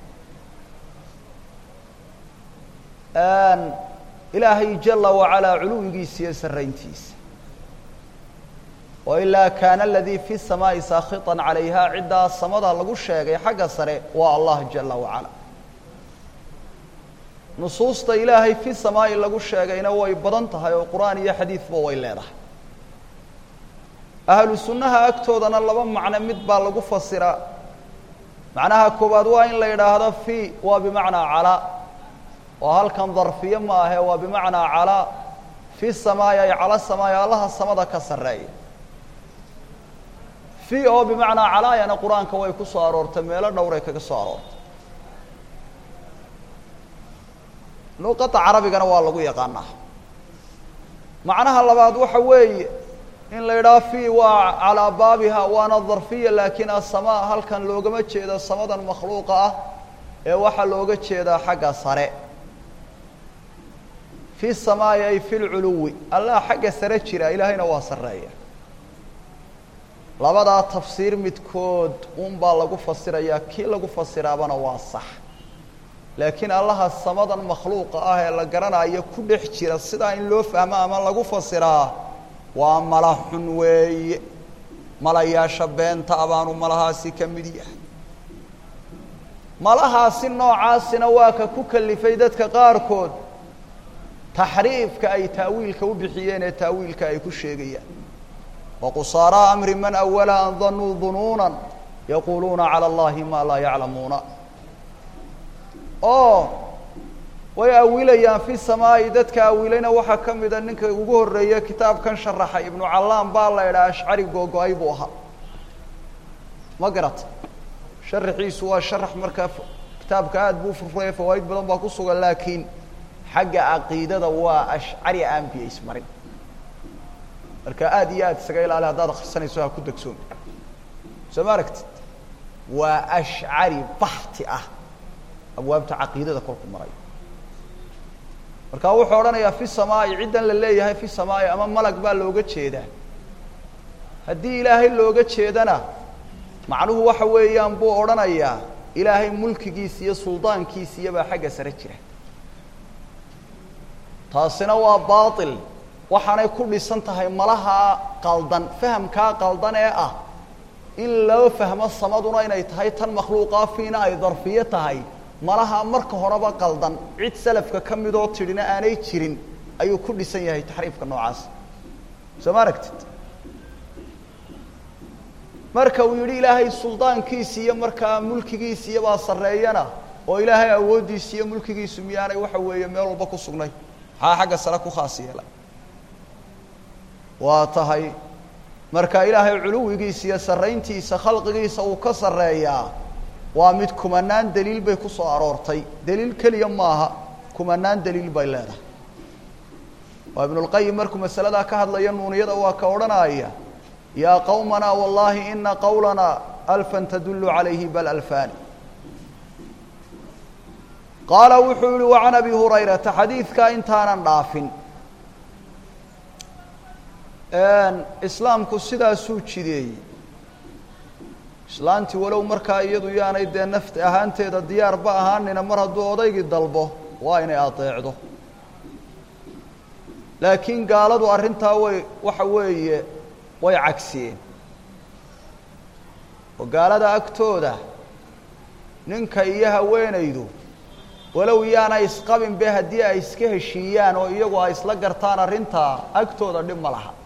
ilaahay jala wacalaa culuwigiisa iyo sarrayntiisa wa ilaa kaana aladii fi samaa'i saakhitan calayha ciddaa samada lagu sheegay xagga sare waa allah jala wacala nusuusta ilaahay fi samaa'i lagu sheegayna way badan tahay oo qur-aan iyo xadiidba way leedahay ahlu sunnaha agtoodana laba macno mid baa lagu fasiraa macnaha koowaad waa in la yidhaahdo fi waa bimacnaa calaa oo halkan darfiye ma ahe waa bimacnaa calaa fi samaa'i ay cala samaa'i allaha samada ka sarreeya fi oo bimacnaa calaayana qur-aanka way ku soo aroortay meelo dhowray kaga soo aroortay luqadda carabigana waa lagu yaqaanaa macnaha labaad waxa weeye in la yidhaha fi waa calaa baabiha waana darfiya laakiin asamaa halkan loogama jeedo samadan makhluuqa ah ee waxaa looga jeedaa xagga sare fi samaa'i ay fi lculuwi allah xagga sare jira ilaahayna waa sarreeya labadaa tafsiir midkood un baa lagu fasirayaa kii lagu fasiraabana waa sax laakiin allaha samadan makhluuqa ah ee la garanayo ku dhex jira sidaa in loo fahmo ama lagu fasiraa waa mala xun weeye malayaasha beenta abaanu malahaasi ka mid yahay malahaasi noocaasina waa ka ku kalifay dadka qaarkood taxriifka ay taawiilka u bixiyeen ee taawiilka ay ku sheegayaan waqusaaraa amri man awala an danuu dunuunan yaquuluuna cala allahi maa laa yaclamuuna oo way awilayaan fi samaa'i dadka awilayna waxaa ka mida ninka ugu horreeya kitaabkan sharaxay ibnu callaan baa la idhaha ashcari googo-ay buu ahaa ma garata sharaxiisu waa sharax markaa kitaabka aad buu furfuraya fawaid badan baa ku sugan laakiin xagga aqeedada waa ashcari aan bi ismarin marka aad iyo aad isaga ilaali hadaad akhrisanayso ha ku dagsoon samaragt waa ashcari bahti ah abwaabta aqeedada kolku maray marka wuxuu oranayaa fi samaa'i ciidan la leeyahay fi samaa'i ama malag baa looga jeedaa haddii ilaahay looga jeedana macnuhu waxa weeyaan buu oranayaa ilaahay mulkigiisa iyo suldaankiisa iyo baa xagga sare jira taasina waa baatil waxaanay ku dhisan tahay malaha qaldan fahamka qaldan ee ah in loo fahmo samaduna inay tahay tan makhluuqa fiina ay darfiye tahay malaha marka horeba qaldan cid salafka kamid oo tirina aanay jirin ayuu ku dhisan yahay taxriifka noocaas samaragtid marka uu yiri ilaahay suldaankiisa iyo marka mulkigiisa iyo baa sareeyana oo ilaahay awoodiisa iyo mulkigiisa miyaanay waxa weeye meel walba ku sugnay ha xagga sare ku khaas yeelay waa tahay marka ilaahay culuwigiisa iyo sareyntiisa khalqigiisa uu ka sareeyaa waa mid kumanaan daliil bay ku soo aroortay daliil kaliya maaha kumanaan daliil bay leedahay waa ibn al-qayyim markuu masalada ka hadlayo nuuniyada waa ka oranaya يا قومنا والله إن قولنا ألفا تدل عليه بل ألفان قال وحول وعن أبي هريرة حديث كإنتانا نافن أن إسلام كسيدا سوتشي دي إسلامتي ولو مركا يدو يعني دي نفت أهانتي دا ديار بأهاننا مرة دو ضيق الدلبه وين أطيعده لكن قالوا أرنتها وحوي way cagsiyeen oo gaalada agtooda ninka iyo haweenaydu walow yaana isqabin be hadii ay iska heshiiyaan oo iyagu ay isla gartaan arinta agtooda dhib ma laha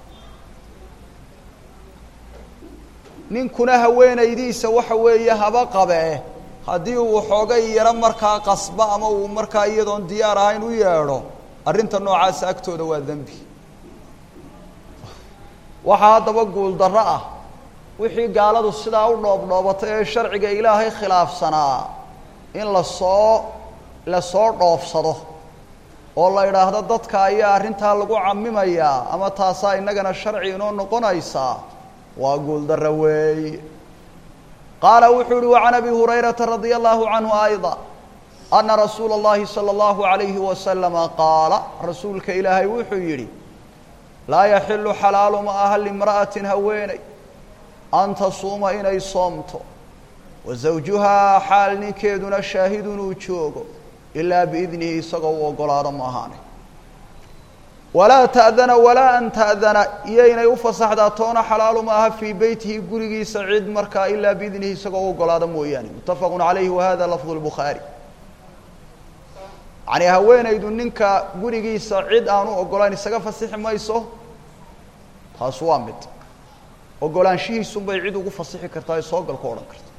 ninkuna haweenaydiisa waxa weeye haba qabe hadii uu xoogay yara markaa qasba ama uu markaa iyadoon diyaar ahayn u yeedho arinta noocaas agtooda waa dambi waxa daba guul darro ah wixii gaaladu sidaa u dhoobdhoobatay ee sharciga ilaahay khilaafsanaa in la soo la soo dhoofsado oo la yiraahdo dadka ayaa arinta lagu camimaya ama taasa inagana sharci inoo noqonaysa waa guul darro weey qaala wuxuu wa anabi hurayrata radiyallahu anhu ayda anna rasuulullaahi sallallahu alayhi wa sallam qaala rasuulka ilaahay wuxuu yiri لا يحل حلال ما أهل امرأة هويني أن تصوم إني صمت وزوجها حال نكيدنا شاهد وشوق إلا بإذنه سقوا وقلاد مهاني ولا تأذن ولا أن تأذن إيين يفصح داتون حلال ما في بيته قرقي سعيد مركا إلا بإذنه سقوا وقلاد موياني متفق عليه وهذا لفظ البخاري يعني هويني دونينكا قرقي سعيد آنو وقلاني سقا فصيح مايسو taas waa mid ogolaanshihiisu bay cid ugu fasixi kartaa soo gal ku oran kartaa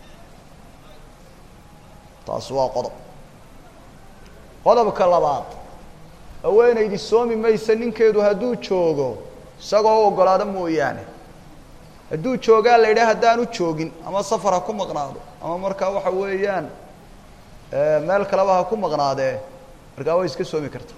taas waa qodob qodobka labaad haweenaydi soomi maysa ninkeedu hadduu joogo isagoo ogolaada mooyaane hadduu joogaa la yidhaah haddaan u joogin ama safar ha ku maqnaado ama markaa waxa weeyaan meel kaleba ha ku maqnaadee markaa way iska soomi kartaa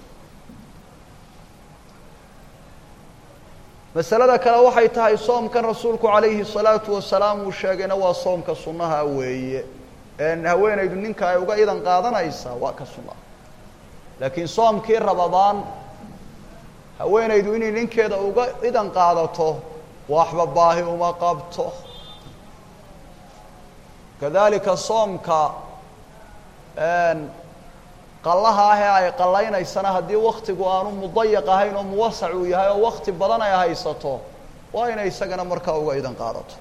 مسألة كلا waxay tahay soomkan rasuulku calayhi salaatu wasalaam uu sheegayna waa soomka sunnaha weeye een haweenaydu ninka ay uga idan qaadanaysa waa ka sunna laakiin soomkii rabadaan haweenaydu inay ninkeeda uga idan qaadato waxba baahi uma qabto kadalika soomka een qallaha ah ay qalaynaysana hadii waqtigu aanu mudayyaq ahayn oo muwasac uu yahay oo waqti badan ay haysato waa inay isagana markaa uga idan qaadato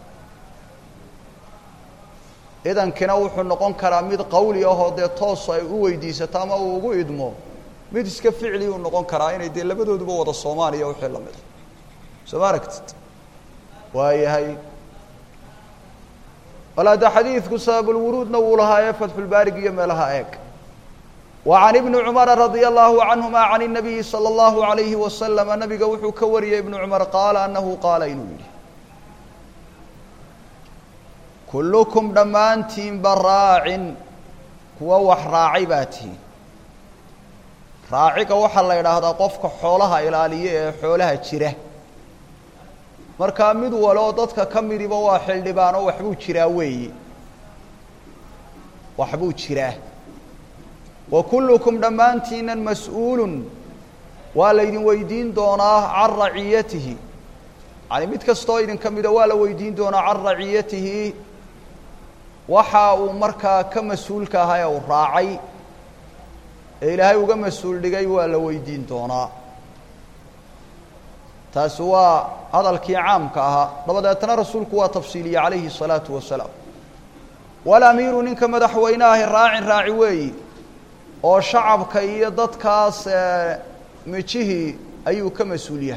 idan kina wuxuu noqon karaa mid qawli ah oo de toos ay u weydiisato ama uu ugu idmo mid iska ficli uu noqon karaa inay de labadooduba wada Soomaaliya u xil lamid Soomaaragtid waayahay wala da xadiidku sababul wurudna uu lahaa fathul baariq iyo meelaha eeg وعن ابن عمر رضي الله عنهما عن النبي صلى الله عليه وسلم النبي وحو كوري ابن عمر قال أنه قال إنه كلكم دمانتين براع kuwa wax raacay baa tihiin raaciga waxaa la yidhaahdaa qofka xoolaha ilaaliya ee xoolaha jira markaa mid waloo dadka ka midiba waa xildhibaano waxbuu jiraa weeye waxbuu jiraa wa kullukum dhammaantiinan mas-uulun waa laydin weydiin doonaa can raciyatihi yani mid kastoo idinka mida waa la weydiin doonaa can raciyatihi waxa uu markaa ka mas-uulka ahaa ee uu raacay ee ilaahay uga mas-uul dhigay waa la weydiin doonaa taasi waa hadalkii caamka ahaa dabadeetna rasuulku waa tafsiiliyey calayhi الsalaatu wasalaam walamiiru ninka madaxweyne ahi raacin raaci weeyi oo shacabka iyo dadkaas mijihii ayuu ka mas-uul yahay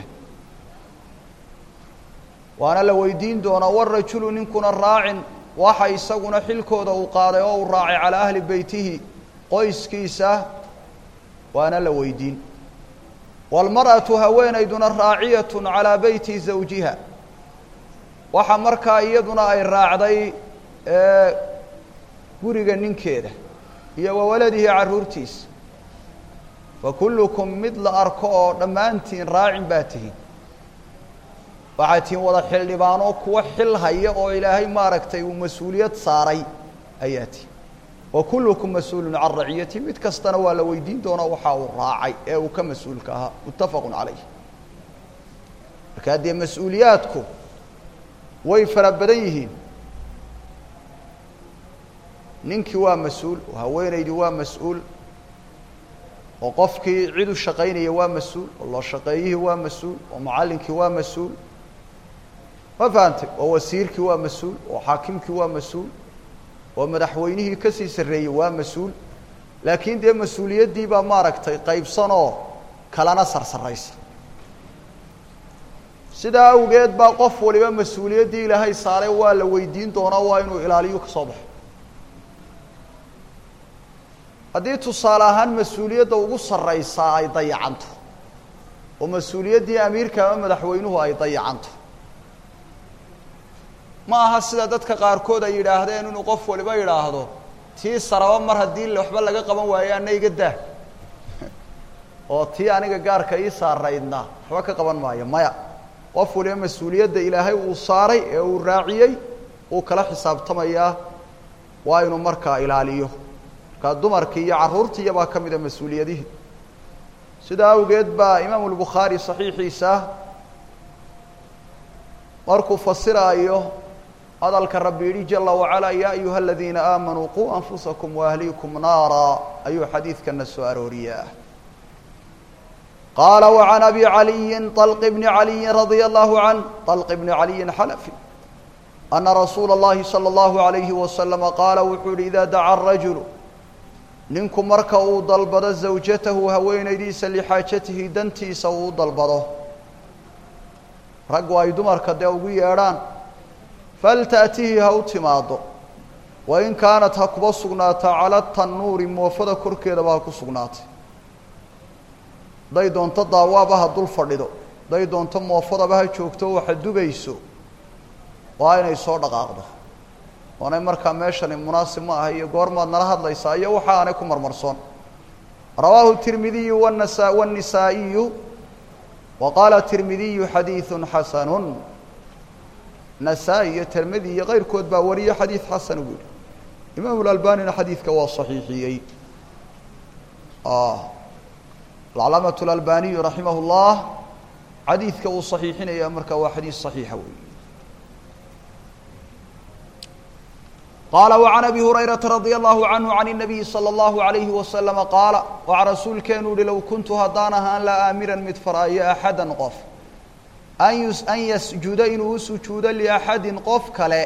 waana la weydiin doonaa warajulu ninkuna raacin waxa isaguna xilkooda uu qaaday oo uu raacay calaa ahli beytihi qoyskiisa waana la weydiin walmar'atu haweenayduna raaciyatun calaa beyti zawjiha waxa markaa iyaduna ay raacday guriga ninkeeda iyo wawaladihi carruurtiisa fa kullukum mid la arko oo dhammaantiin raacin baa tihiin waxaad tihiin wada xildhibaano kuwa xil haya oo ilaahay maaragtay uu mas-uuliyad saaray ayaa tihiin wa kullukum mas-uulun can raciyati mid kastana waa la weydiin doonaa waxa uu raacay ee uu ka mas-uulka ahaa muttafaqun calayh markaa dee mas-uuliyaadku way fara badan yihiin ninkii waa mas-uul oo haweenaydii waa mas-uul oo qofkii cid u shaqaynaya waa mas-uul oo loo shaqeeyihii waa mas-uul oo macallinkii waa mas-uul ma fahantay oo wasiirkii waa mas-uul oo xaakimkii waa mas-uul oo madaxweynihii kasii sarreeyey waa mas-uul laakiin dee mas-uuliyaddii baa maaragtay qaybsanoo kalana sarsaraysa sidaa awgeed baa qof waliba mas-uuliyaddii ilaahay saaray waa la weydiin doonaa waa inuu ilaaliyo ka soo baxo haddii tusaale ahaan mas-uuliyadda ugu sarraysaa ay dayacanto oo mas-uuliyaddii amiirka ama madaxweynuhu ay dayacanto ma aha sida dadka qaarkood ay yidhaahdeen inuu qof waliba yidhaahdo tii saraba mar haddii waxba laga qaban waayo ana iga daa oo tii aniga gaarka ii saaraydna waxba ka qaban maayo maya qof waliba mas-uuliyadda ilaahay uu saaray ee uu raaciyey uu kala xisaabtamayaa waa inuu markaa ilaaliyo markaa dumarkii iyo carruurtiiya baa ka mida mas-uuliyadihii sidaa awgeed baa imaamu lbukhaari saxiixiisa markuu fasiraayo hadalka rabbi yidhi jala wacalaa yaa ayuha aladiina aamanuu quu anfusakum waahliikum naara ayuu xadiidkana soo arooriyaa qaala wacan abi caliyin طalq bni caliyin radia allahu canh طalq bni caliyin xalafi ana rasuula اllahi salى اllahu alayhi wasalama qaala wuxuu yihi idaa daca rajulu ninku marka uu dalbado zawjatahu haweenaydiisa lixaajatihi dantiisa uu u dalbado raggu ay dumarka dee ugu yeedhaan faltaأtihi ha u timaado wain kaanat ha kuba sugnaataa cala tanuuri moofada korkeedaba ha ku sugnaatay hadday doonto daawaaba ha dul fadhido hadday doonto moofadaba ha joogto waxa dubayso waa inay soo dhaqaaqdo oonay markaa meeshani munaasib ma aha iyo goormaad nala hadlaysaa iyo waxa aanay ku marmarsoon rawaahu tirmidiyu wanasa wاnnisaa'iyu wa qaala tirmidiyu xadiiثu xasanu nasaa-i iyo tirmidi iyo keyrkood baa wariye xadiid xasan buu yihi imaamu lalbanina xadiidka waa saxiixiyey alcalaamatu lalbaniyu raximah اllah xadiidka uu saxiixinaya marka waa xadiid صaxiixa wey qaala وعan abi hurayraةa radي allahu canhu can الnabiyi salى اllahu عalayhi wasalama qaala waxa rasuulkeenu yihi low kuntu haddaan ahaan la aamiran mid faraayo axada qof an yus an yasjuda inuu u sujuudo liaxadin qof kale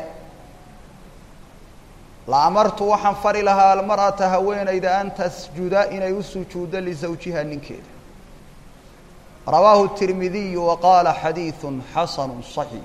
la amartu waxaan fari lahaa almar'ata haweenayda an tasjuda inay u sujuuddo lisawjiha ninkeeda rawaahu الtirmidiyu wa qaala xadiiثu xasanu صaxiix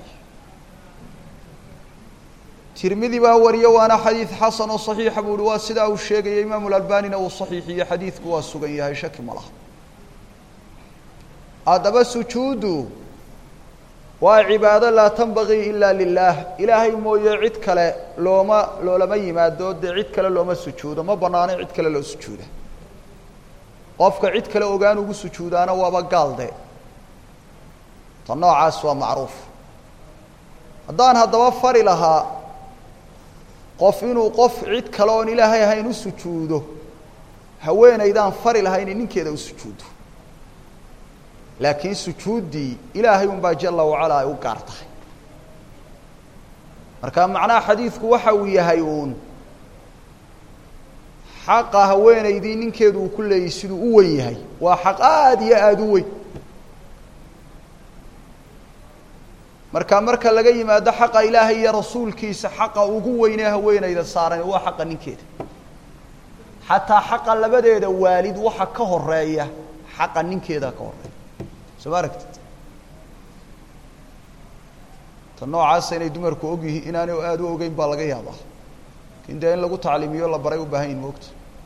tirmidi baa wariye waana xadiid xasan oo صaxiixa buu uhi waa sidaa uu sheegaya imaamu lalbanina uu saxiixiye xadiidku waa sugan yahay shaki ma laha haddaba sujuuddu وعبادة لا تنبغي إلا لله إلهي مو يعد كلا لوما لوما يمادو عد كلا لوما سجوده ما بناني عد كلا لو سجوده قفك عد كلا أوجانو سجوده أنا وابقال ده تنوع عسوا معروف هدان هذا وفر لها قفين وقف عد كلا إلهي هاي سجوده هوين إذا فر لها إن كذا سجوده لكن سجودي إلهي جل وعلا وقارته مركان معناه حديثك وحوي هيون حق هوين يدين إنكيدو كل يسدو أويه وحق آد يا أدوي مركان مركان لقي ما ده حق إلهي يا رسول كيس حق وقوينه هوين إذا صار هو حق إنكيد حتى حق اللي بدأ والد وحقه الرأيه حق إنكيدا كوري سباركت تنوع عسى إن دمر كوجه إن أنا وأدو وجين بالغي هذا كنت إن لقوا تعليمي ولا بريء وبهين وقت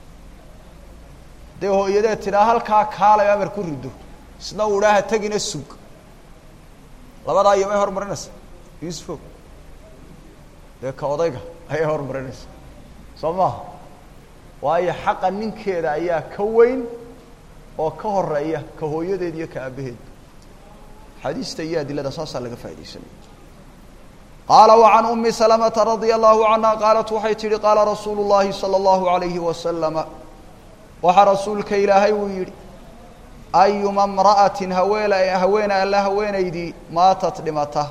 ده هو يده ترى هالكا كالا يا مركوردو سنوراه تجين السوق لبدا يوم هر مرنس يوسف ده كودايغا أي هر مرنس سما وأي حق من كذا أيه كوين أو كهرية كهوية دي كأبهد حديث تياد إلى دساسة لك فايدة سنة قال وعن أم سلمة رضي الله عنها قالت وحيتري قال رسول الله صلى الله عليه وسلم وحى رسولك إلهي ويري أيما امرأة هوينا هوينا ألا هوينا يدي ماتت لمته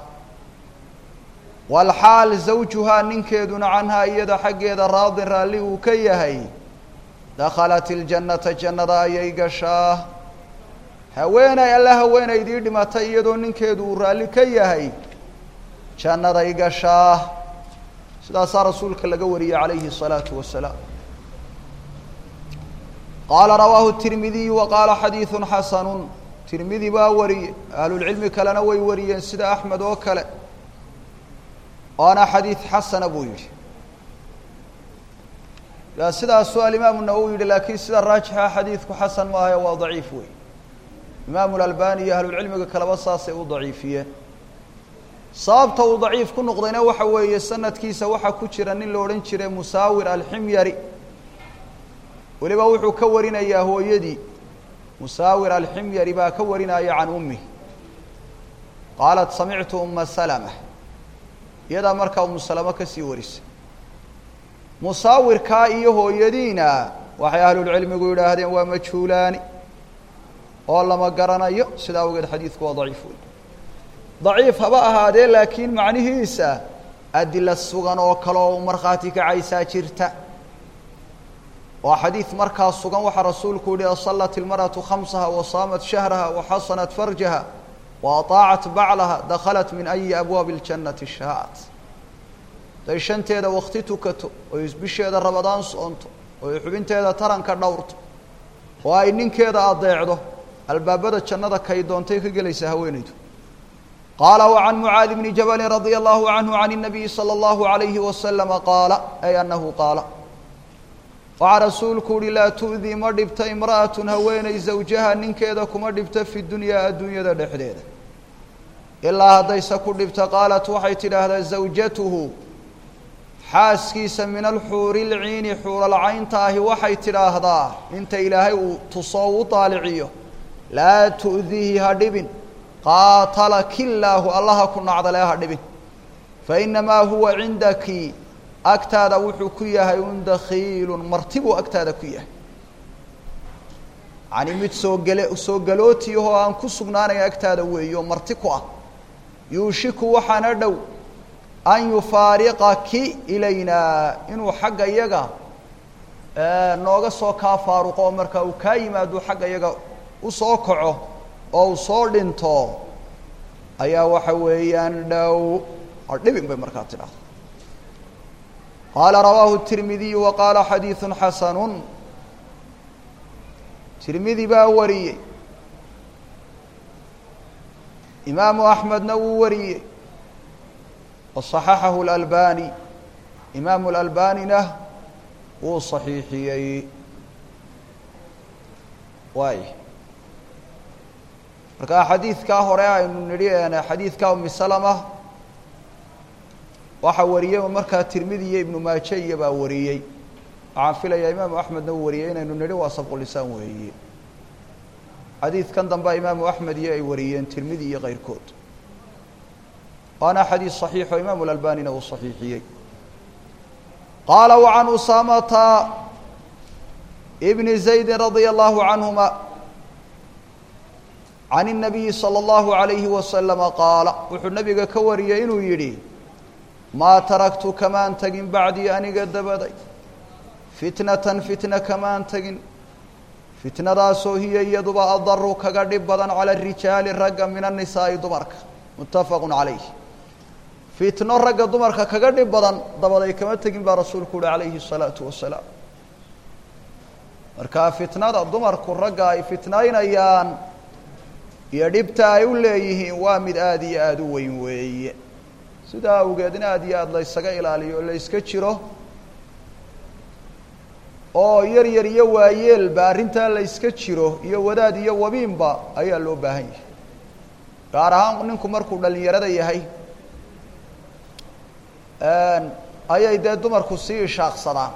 والحال زوجها ننكدون عنها يد حق يد راض رالي وكيهي دخلت الجنة جنة ييقشاه هوينا ألا هوينا يدي لمته يدون ننكدون رالي كيهي جنة ييقشاه سيدا رسولك لقوري عليه الصلاة والسلام قال رواه الترمذي وقال حديث حسن ترمذي باوري أهل العلم كلنا ويوريين سيدا أحمد وكلا وأنا حديث حسن أبو يجي لا سيدا السؤال إمام النووي لكن سيدا الراجحة حديثك حسن وهي وضعيف وي إمام الألباني أهل العلم كلا بصاصي وضعيفية صابته وضعيف كن نقضينا وحوي السنة كيسة وحا كتشر أن اللورنشر مساور الحميري ولبا وحو كورنا يا هو يدي مساور الحميري با كورنا يا عن أمه قالت سمعت أم سلمة يدا مركا أم سلمة كسي ورس مساور كائي هو يدينا وحي أهل العلم يقول هذين ومجهولان والله ما قرنا يو سدا وقد حديثك وضعيف ضعيف هبا هذا لكن معنيه إيسا أدل السوغان وكلو مرخاتك عيسى شرتا وحديث مركا السوغان وحا رسولك ولي صلت المرأة خمسها وصامت شهرها وحصنت فرجها وأطاعت بعلها دخلت من أي أبواب الجنة شاءت تيشنت هذا وقتي تكتو ويسبش هذا رمضان صنتو ويحبنت هذا ترنك دورتو وإنك هذا أضيعه الباب هذا الجنة كيدون تيك جليس هوينيتو قال وعن معاذ بن جبل رضي الله عنه عن النبي صلى الله عليه وسلم قال أي أنه قال وعن رسولك لا تؤذي مردبت امرأة هويني زوجها ننك إذاك مردبت في الدنيا الدنيا ذا الحديدة إلا هذا يسكر دبت قالت وحيت لهذا زوجته حاسكيس من الحور العين حور العين تاهي وحيت لهذا انت إلهي تصو طالعيه لا تؤذيه هدب قاتلك الله الله كنا عضلها هدب فإنما هو عندك أكتاد وحكيه يون دخيل مرتب أكتاد كيه يعني مت سوجل سوجلوتي هو أن كسبنا أكتاد ويو مرتقوا يوشك وحندو أن يفارقك إلينا إنه حق يجا آه نوجا سوكا فاروق أمريكا وكايما دو حق يجا وسوكعه أو صورنتو أيا وحويان دو أردبين بمركاتنا قال رواه الترمذي وقال حديث حسن ترمذي باوري إمام أحمد نوري وصححه الألباني إمام الألباني له وصحيحي واي marka xadiidka hore aynu nidhiyeena xadiidka Ummu Salama waxa wariyay marka Tirmidhi iyo Ibn Maajah iyo baa wariyay waxaan filayaa Imaam Ahmedna wariyay inaynu nidhi waa sabqul lisaan weeye xadiidkan dambe Imaam Ahmed iyo ay wariyeen Tirmidhi iyo qeyrkood waana xadiis saxiix oo Imaam al-Albani uu saxiixiyay qala wa an Usamata ibn Zayd radiyallahu anhuma عن النبي صلى الله عليه وسلم قال وحو النبي كوريه إنه يدي ما تركت كمان تجن بعدي أني قد بدي فتنة فتنة كمان تجن فتنة راسو هي يدب أضر كقرب بدن على الرجال الرقم من النساء دمرك متفق عليه فتنة الرقم دمرك كقرب بدن ضبلي كمان تجن برسول كل عليه الصلاة والسلام مركا فتنة دمرك الرقم فتنين أيان يدبت أيوليه وامد آدي آدوين وي سدا وجدنا آدي آد لا يسقى إلى عليه ولا يسكتشره أو ير ير يوائل بارنتا لا يسكتشره يوداد يوابين با أي اللو باهي كارهان نكم مركب اللي يرد يهاي أن أي إذا دمر خصيص شخصنا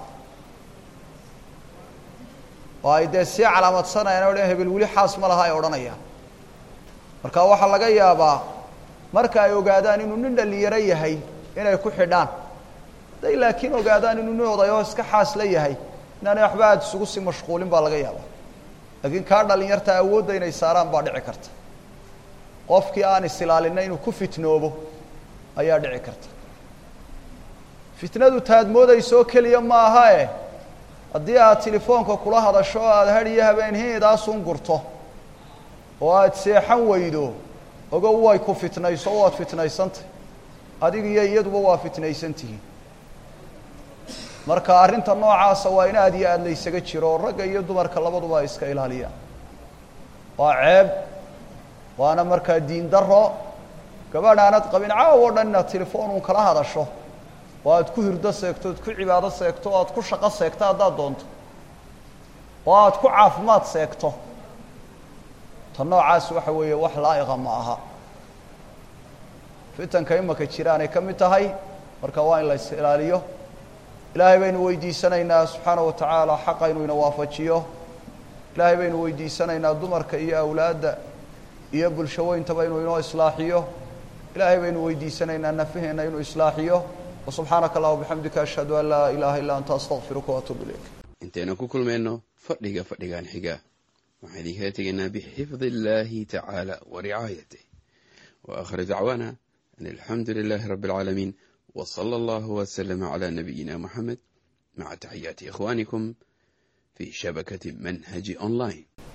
وإذا سي علامة سنة أنا وله بالولي حاس ملها يورانيا marka waxa laga yaabaa marka ay ogaadaan inuu nin dhalinyaro yahay inay ku xidhaan day laakiin ogaadaan inuu nin odayo iska xaas la yahay inaan waxba aad isugu si mashquulin baa laga yaabaa laakiin ka dhalinyarta awoodda inay saaraan baa dhici karta qofkii aan islaalinay inuu ku fitnoobo ayaa dhici karta fitnadu taadmoodayso kaliya ma aha ee hadii aad telefoonka kula hadasho aad hadiyo habeen heedaas un gurto وأنت سيحن ويدو أقوى يكون فتنة صوت فتنة سنت هذه هي يد ووا فتنة سنته مركا أرنت النوع سوينا هذه اللي سجت شرور رجع يد مركا لبض وايسك إلهية وعيب وأنا مركا دين درة كمان أنا تقبل عاود أن التليفون وكلا هذا الشو وأتكهر دسكتو تكل عبادة سكتو أتكل شقة سكتة هذا دونت وأتكل عافمات سكتو تنوعاس waxa weeye wax laa'iqa ma aha fitanka imaka jiraan ay kamid tahay marka waa in la ilaaliyo ilaahay baynu weydiisanaynaa subhanahu wa ta'ala xaq inuu ina waafajiyo ilaahay baynu weydiisanaynaa dumarka iyo awlaadda iyo bulshooyinta baynu inoo islaaxiyo ilaahay baynu weydiisanaynaa nafaheena inuu islaaxiyo subhanaka allah wa bihamdika ashhadu an la ilaha illa anta astaghfiruka wa atubu ilayk inteena ku kulmeenno fadhiga fadhigan xiga وحدي هاتينا بحفظ الله تعالى ورعايته وآخر دعوانا أن الحمد لله رب العالمين وصلى الله وسلم على نبينا محمد مع تحيات إخوانكم في شبكة منهج أونلاين.